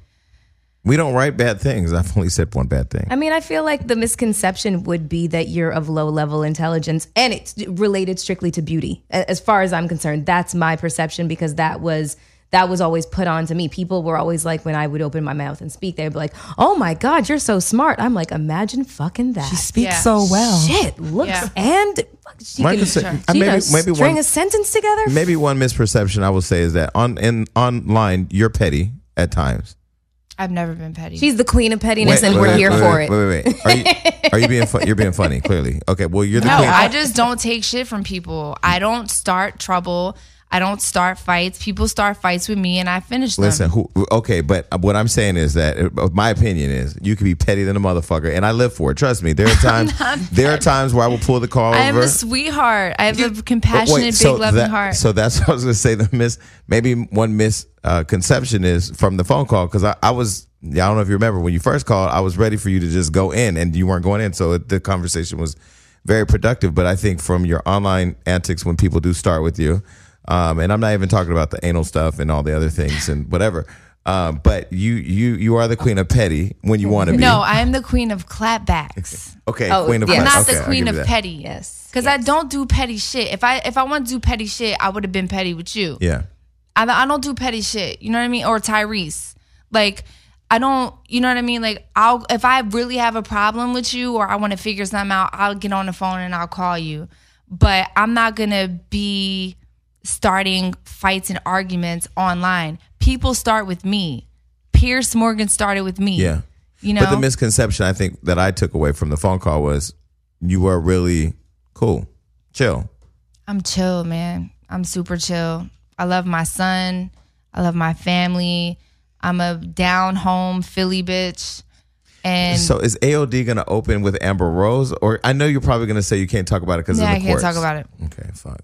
We don't write bad things. I've only said one bad thing. I mean, I feel like the misconception would be that you're of low level intelligence and it's related strictly to beauty. A- As far as I'm concerned, that's my perception because that was that was always put on to me. People were always like, when I would open my mouth and speak, they'd be like, oh my God, you're so smart. I'm like, imagine fucking that. She speaks Yeah. so well. Shit, looks Yeah. and fuck, she My can conce- she maybe- does maybe string one- a sentence together. Maybe one misperception I will say is that on in online you're petty at times. I've never been petty. She's the queen of pettiness, Wait, and wait, we're wait, here wait, for wait, it. Wait, wait, wait. Are you are you being fu- you're being funny? Clearly, okay. Well, you're the no, queen. I just don't take shit from people. I don't start trouble. I don't start fights. People start fights with me, and I finish them. Listen, who, okay, but what I'm saying is that uh, my opinion is you can be petty than a motherfucker, and I live for it. Trust me. There are times. There are times where I will pull the call I am over. a sweetheart. I have a But compassionate, wait, big, so loving that- heart. So that's what I was going to say. The miss, maybe one misconception is from the phone call because I, I was. Yeah, I don't know if you remember when you first called. I was ready for you to just go in, and you weren't going in. So it, the conversation was very productive. But I think from your online antics, when people do start with you, um, and I'm not even talking about the anal stuff and all the other things and whatever. Um, but you, you, you are the queen of petty when you want to be. No, I am the queen of clapbacks. Okay, Oh, queen of. yeah. I'm clap. not Okay, the I'll queen give of you that. petty. Yes, Because I don't do petty shit. If I if I want to do petty shit, I would have been petty with you. Yeah. I, I don't do petty shit. You know what I mean? Or Tyrese. Like, I don't, you know what I mean? Like, I'll if I really have a problem with you or I want to figure something out, I'll get on the phone and I'll call you. But I'm not going to be starting fights and arguments online. People start with me. Pierce Morgan started with me. Yeah. You know? But the misconception I think that I took away from the phone call was you were really cool, chill. I'm chill, man. I'm super chill. I love my son. I love my family. I'm a down home Philly bitch. And So is A O D going to open with Amber Rose? Or I know you're probably going to say you can't talk about it because yeah, of the I can't courts. talk about it. Okay, fuck.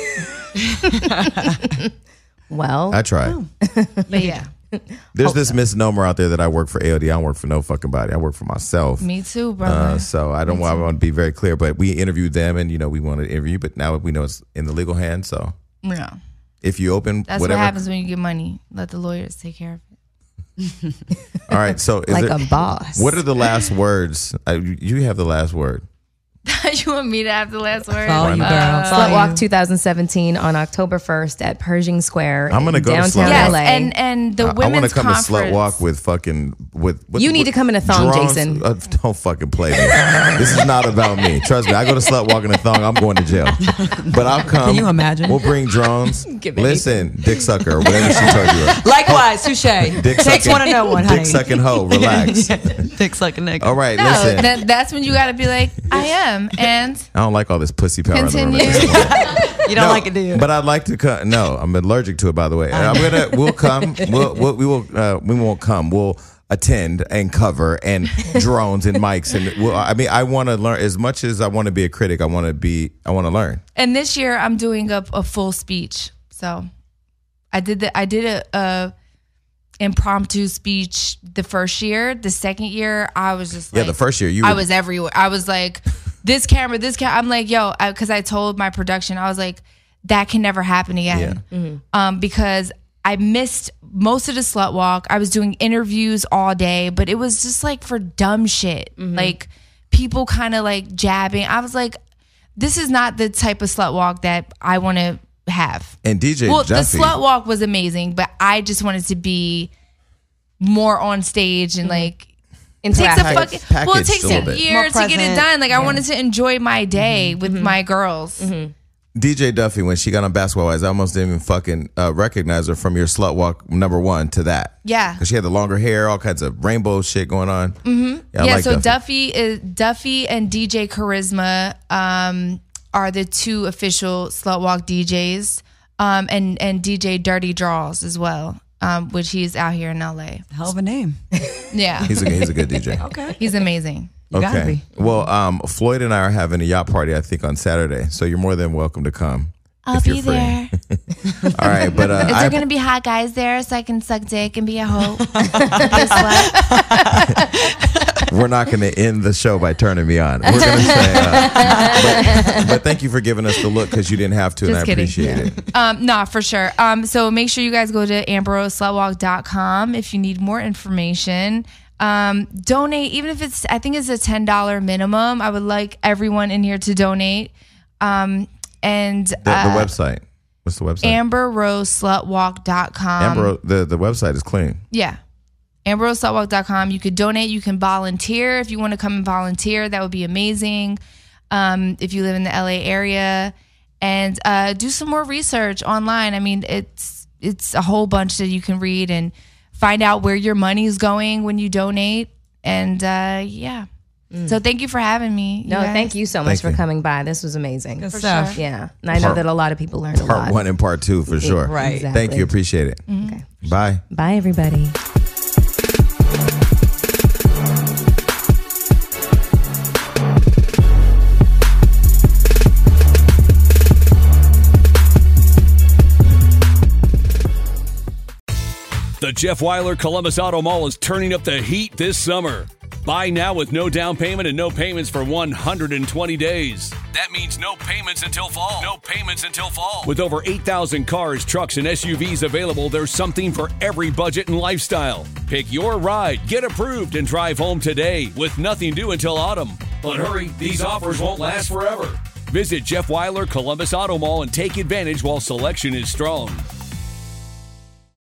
well, I tried. But yeah, There's this misnomer out there that I work for A O D. I don't work for no fucking body. I work for myself. me too, brother. Uh, so I don't want, I want to be very clear, but we interviewed them and, you know, we wanted to interview, but now we know it's in the legal hands. So no, if you open that's whatever. what happens when you get money. Let the lawyers take care of it. All right. So, is like there, a boss. what are the last words? Uh, you have the last word. You want me to have the last word? Follow you, girl. Follow Slut Walk you. twenty seventeen on October first at Pershing Square. I'm gonna in go to downtown Slut Yes, L A. and and the I, I women's want to come conference. to Slut Walk with fucking with. with You need with to come in a thong, drones. Jason. Uh, don't fucking play me. This is not about me. Trust me. I go to Slut Walk in a thong. I'm going to jail. But I'll come. Can you imagine? We'll bring drones. Give me Listen, dick sucker, or whatever she told you. Likewise, touche. Dick Takes sucking, one to know one, honey. Dick sucking hoe. Relax. Dick sucking nigga. All right, No, listen. that, that's when you got to be like, I am, and I don't like all this pussy power in the room. Continue. At this point. You don't No, like it, do you? But I'd like to come. No, I'm allergic to it. By the way, I'm gonna. We'll come. We'll, we'll we will. Uh, we won't come. We'll attend and cover and drones and mics and. We'll, I mean, I want to learn as much as I want to be a critic. I want to be. I want to learn. and this year I'm doing a, a full speech. So I did the I did a, a impromptu speech the first year. The second year I was just Yeah, like, the first year you. I were- was everywhere. I was like, this camera, this camera. I'm like, yo, because I, I told my production, I was like, that can never happen again. Um, because I missed most of the Slut Walk. I was doing interviews all day, but it was just like for dumb shit. Like people kind of like jabbing. I was like, this is not the type of Slut Walk that I want to have. and D J Well, Duffy. the Slut Walk was amazing, but I just wanted to be more on stage and like it takes a Interactive. fucking well, it Packaged takes a a little bit. year More to get it present. done. Like I wanted to enjoy my day with my girls. D J Duffy, when she got on Basketball Wives, I almost didn't even fucking uh, recognize her from your Slut Walk number one to that. Yeah. Because she had the longer hair, all kinds of rainbow shit going on. Mm-hmm. Yeah, I Yeah, like so Duffy. Duffy is Duffy and D J Charisma um, are the two official Slut Walk D Js, um, and and D J Dirty Draws as well, um, which he's out here in L A. Hell of a name. Yeah, He's a, he's a good D J. Okay. he's amazing. You gotta be. Well, um, Floyd and I are having a yacht party, I think, on Saturday. So you're more than welcome to come. I'll if you're be free. there. All right, but uh, Is I, there gonna be hot guys there so I can suck dick and be a hoe? Be a slut? we're not going to end the show by turning me on. We're going to say, uh, but, but thank you for giving us the look because you didn't have to, and Just I kidding. appreciate it. Um, no, for sure. Um, so make sure you guys go to amber rose slut walk dot com if you need more information. Um, donate, even if it's, I think it's a ten dollars minimum. I would like everyone in here to donate. Um, and The, the uh, website. What's the website? amber rose slut walk dot com. Amber, the, the website is clean. Yeah. amber rose slut walk dot com. You could donate. You can volunteer. If you want to come and volunteer, that would be amazing. Um, if you live in the L A area, and uh, do some more research online. I mean, it's it's a whole bunch that you can read and find out where your money is going when you donate. And uh, yeah. So thank you for having me. No, guys. thank you so much Thank for you. coming by. This was amazing. Good For stuff. sure. Yeah. And I know Part- that a lot of people learned a Part lot. one and part two for sure. Right. Exactly. Thank you. Appreciate it. Okay. Bye. Bye, everybody. The Jeff Weiler Columbus Auto Mall is turning up the heat this summer. Buy now with no down payment and no payments for one hundred twenty days. That means no payments until fall. No payments until fall. With over eight thousand cars, trucks, and S U Vs available, there's something for every budget and lifestyle. Pick your ride, get approved, and drive home today with nothing due until autumn. But hurry, these offers won't last forever. Visit Jeff Weiler Columbus Auto Mall and take advantage while selection is strong.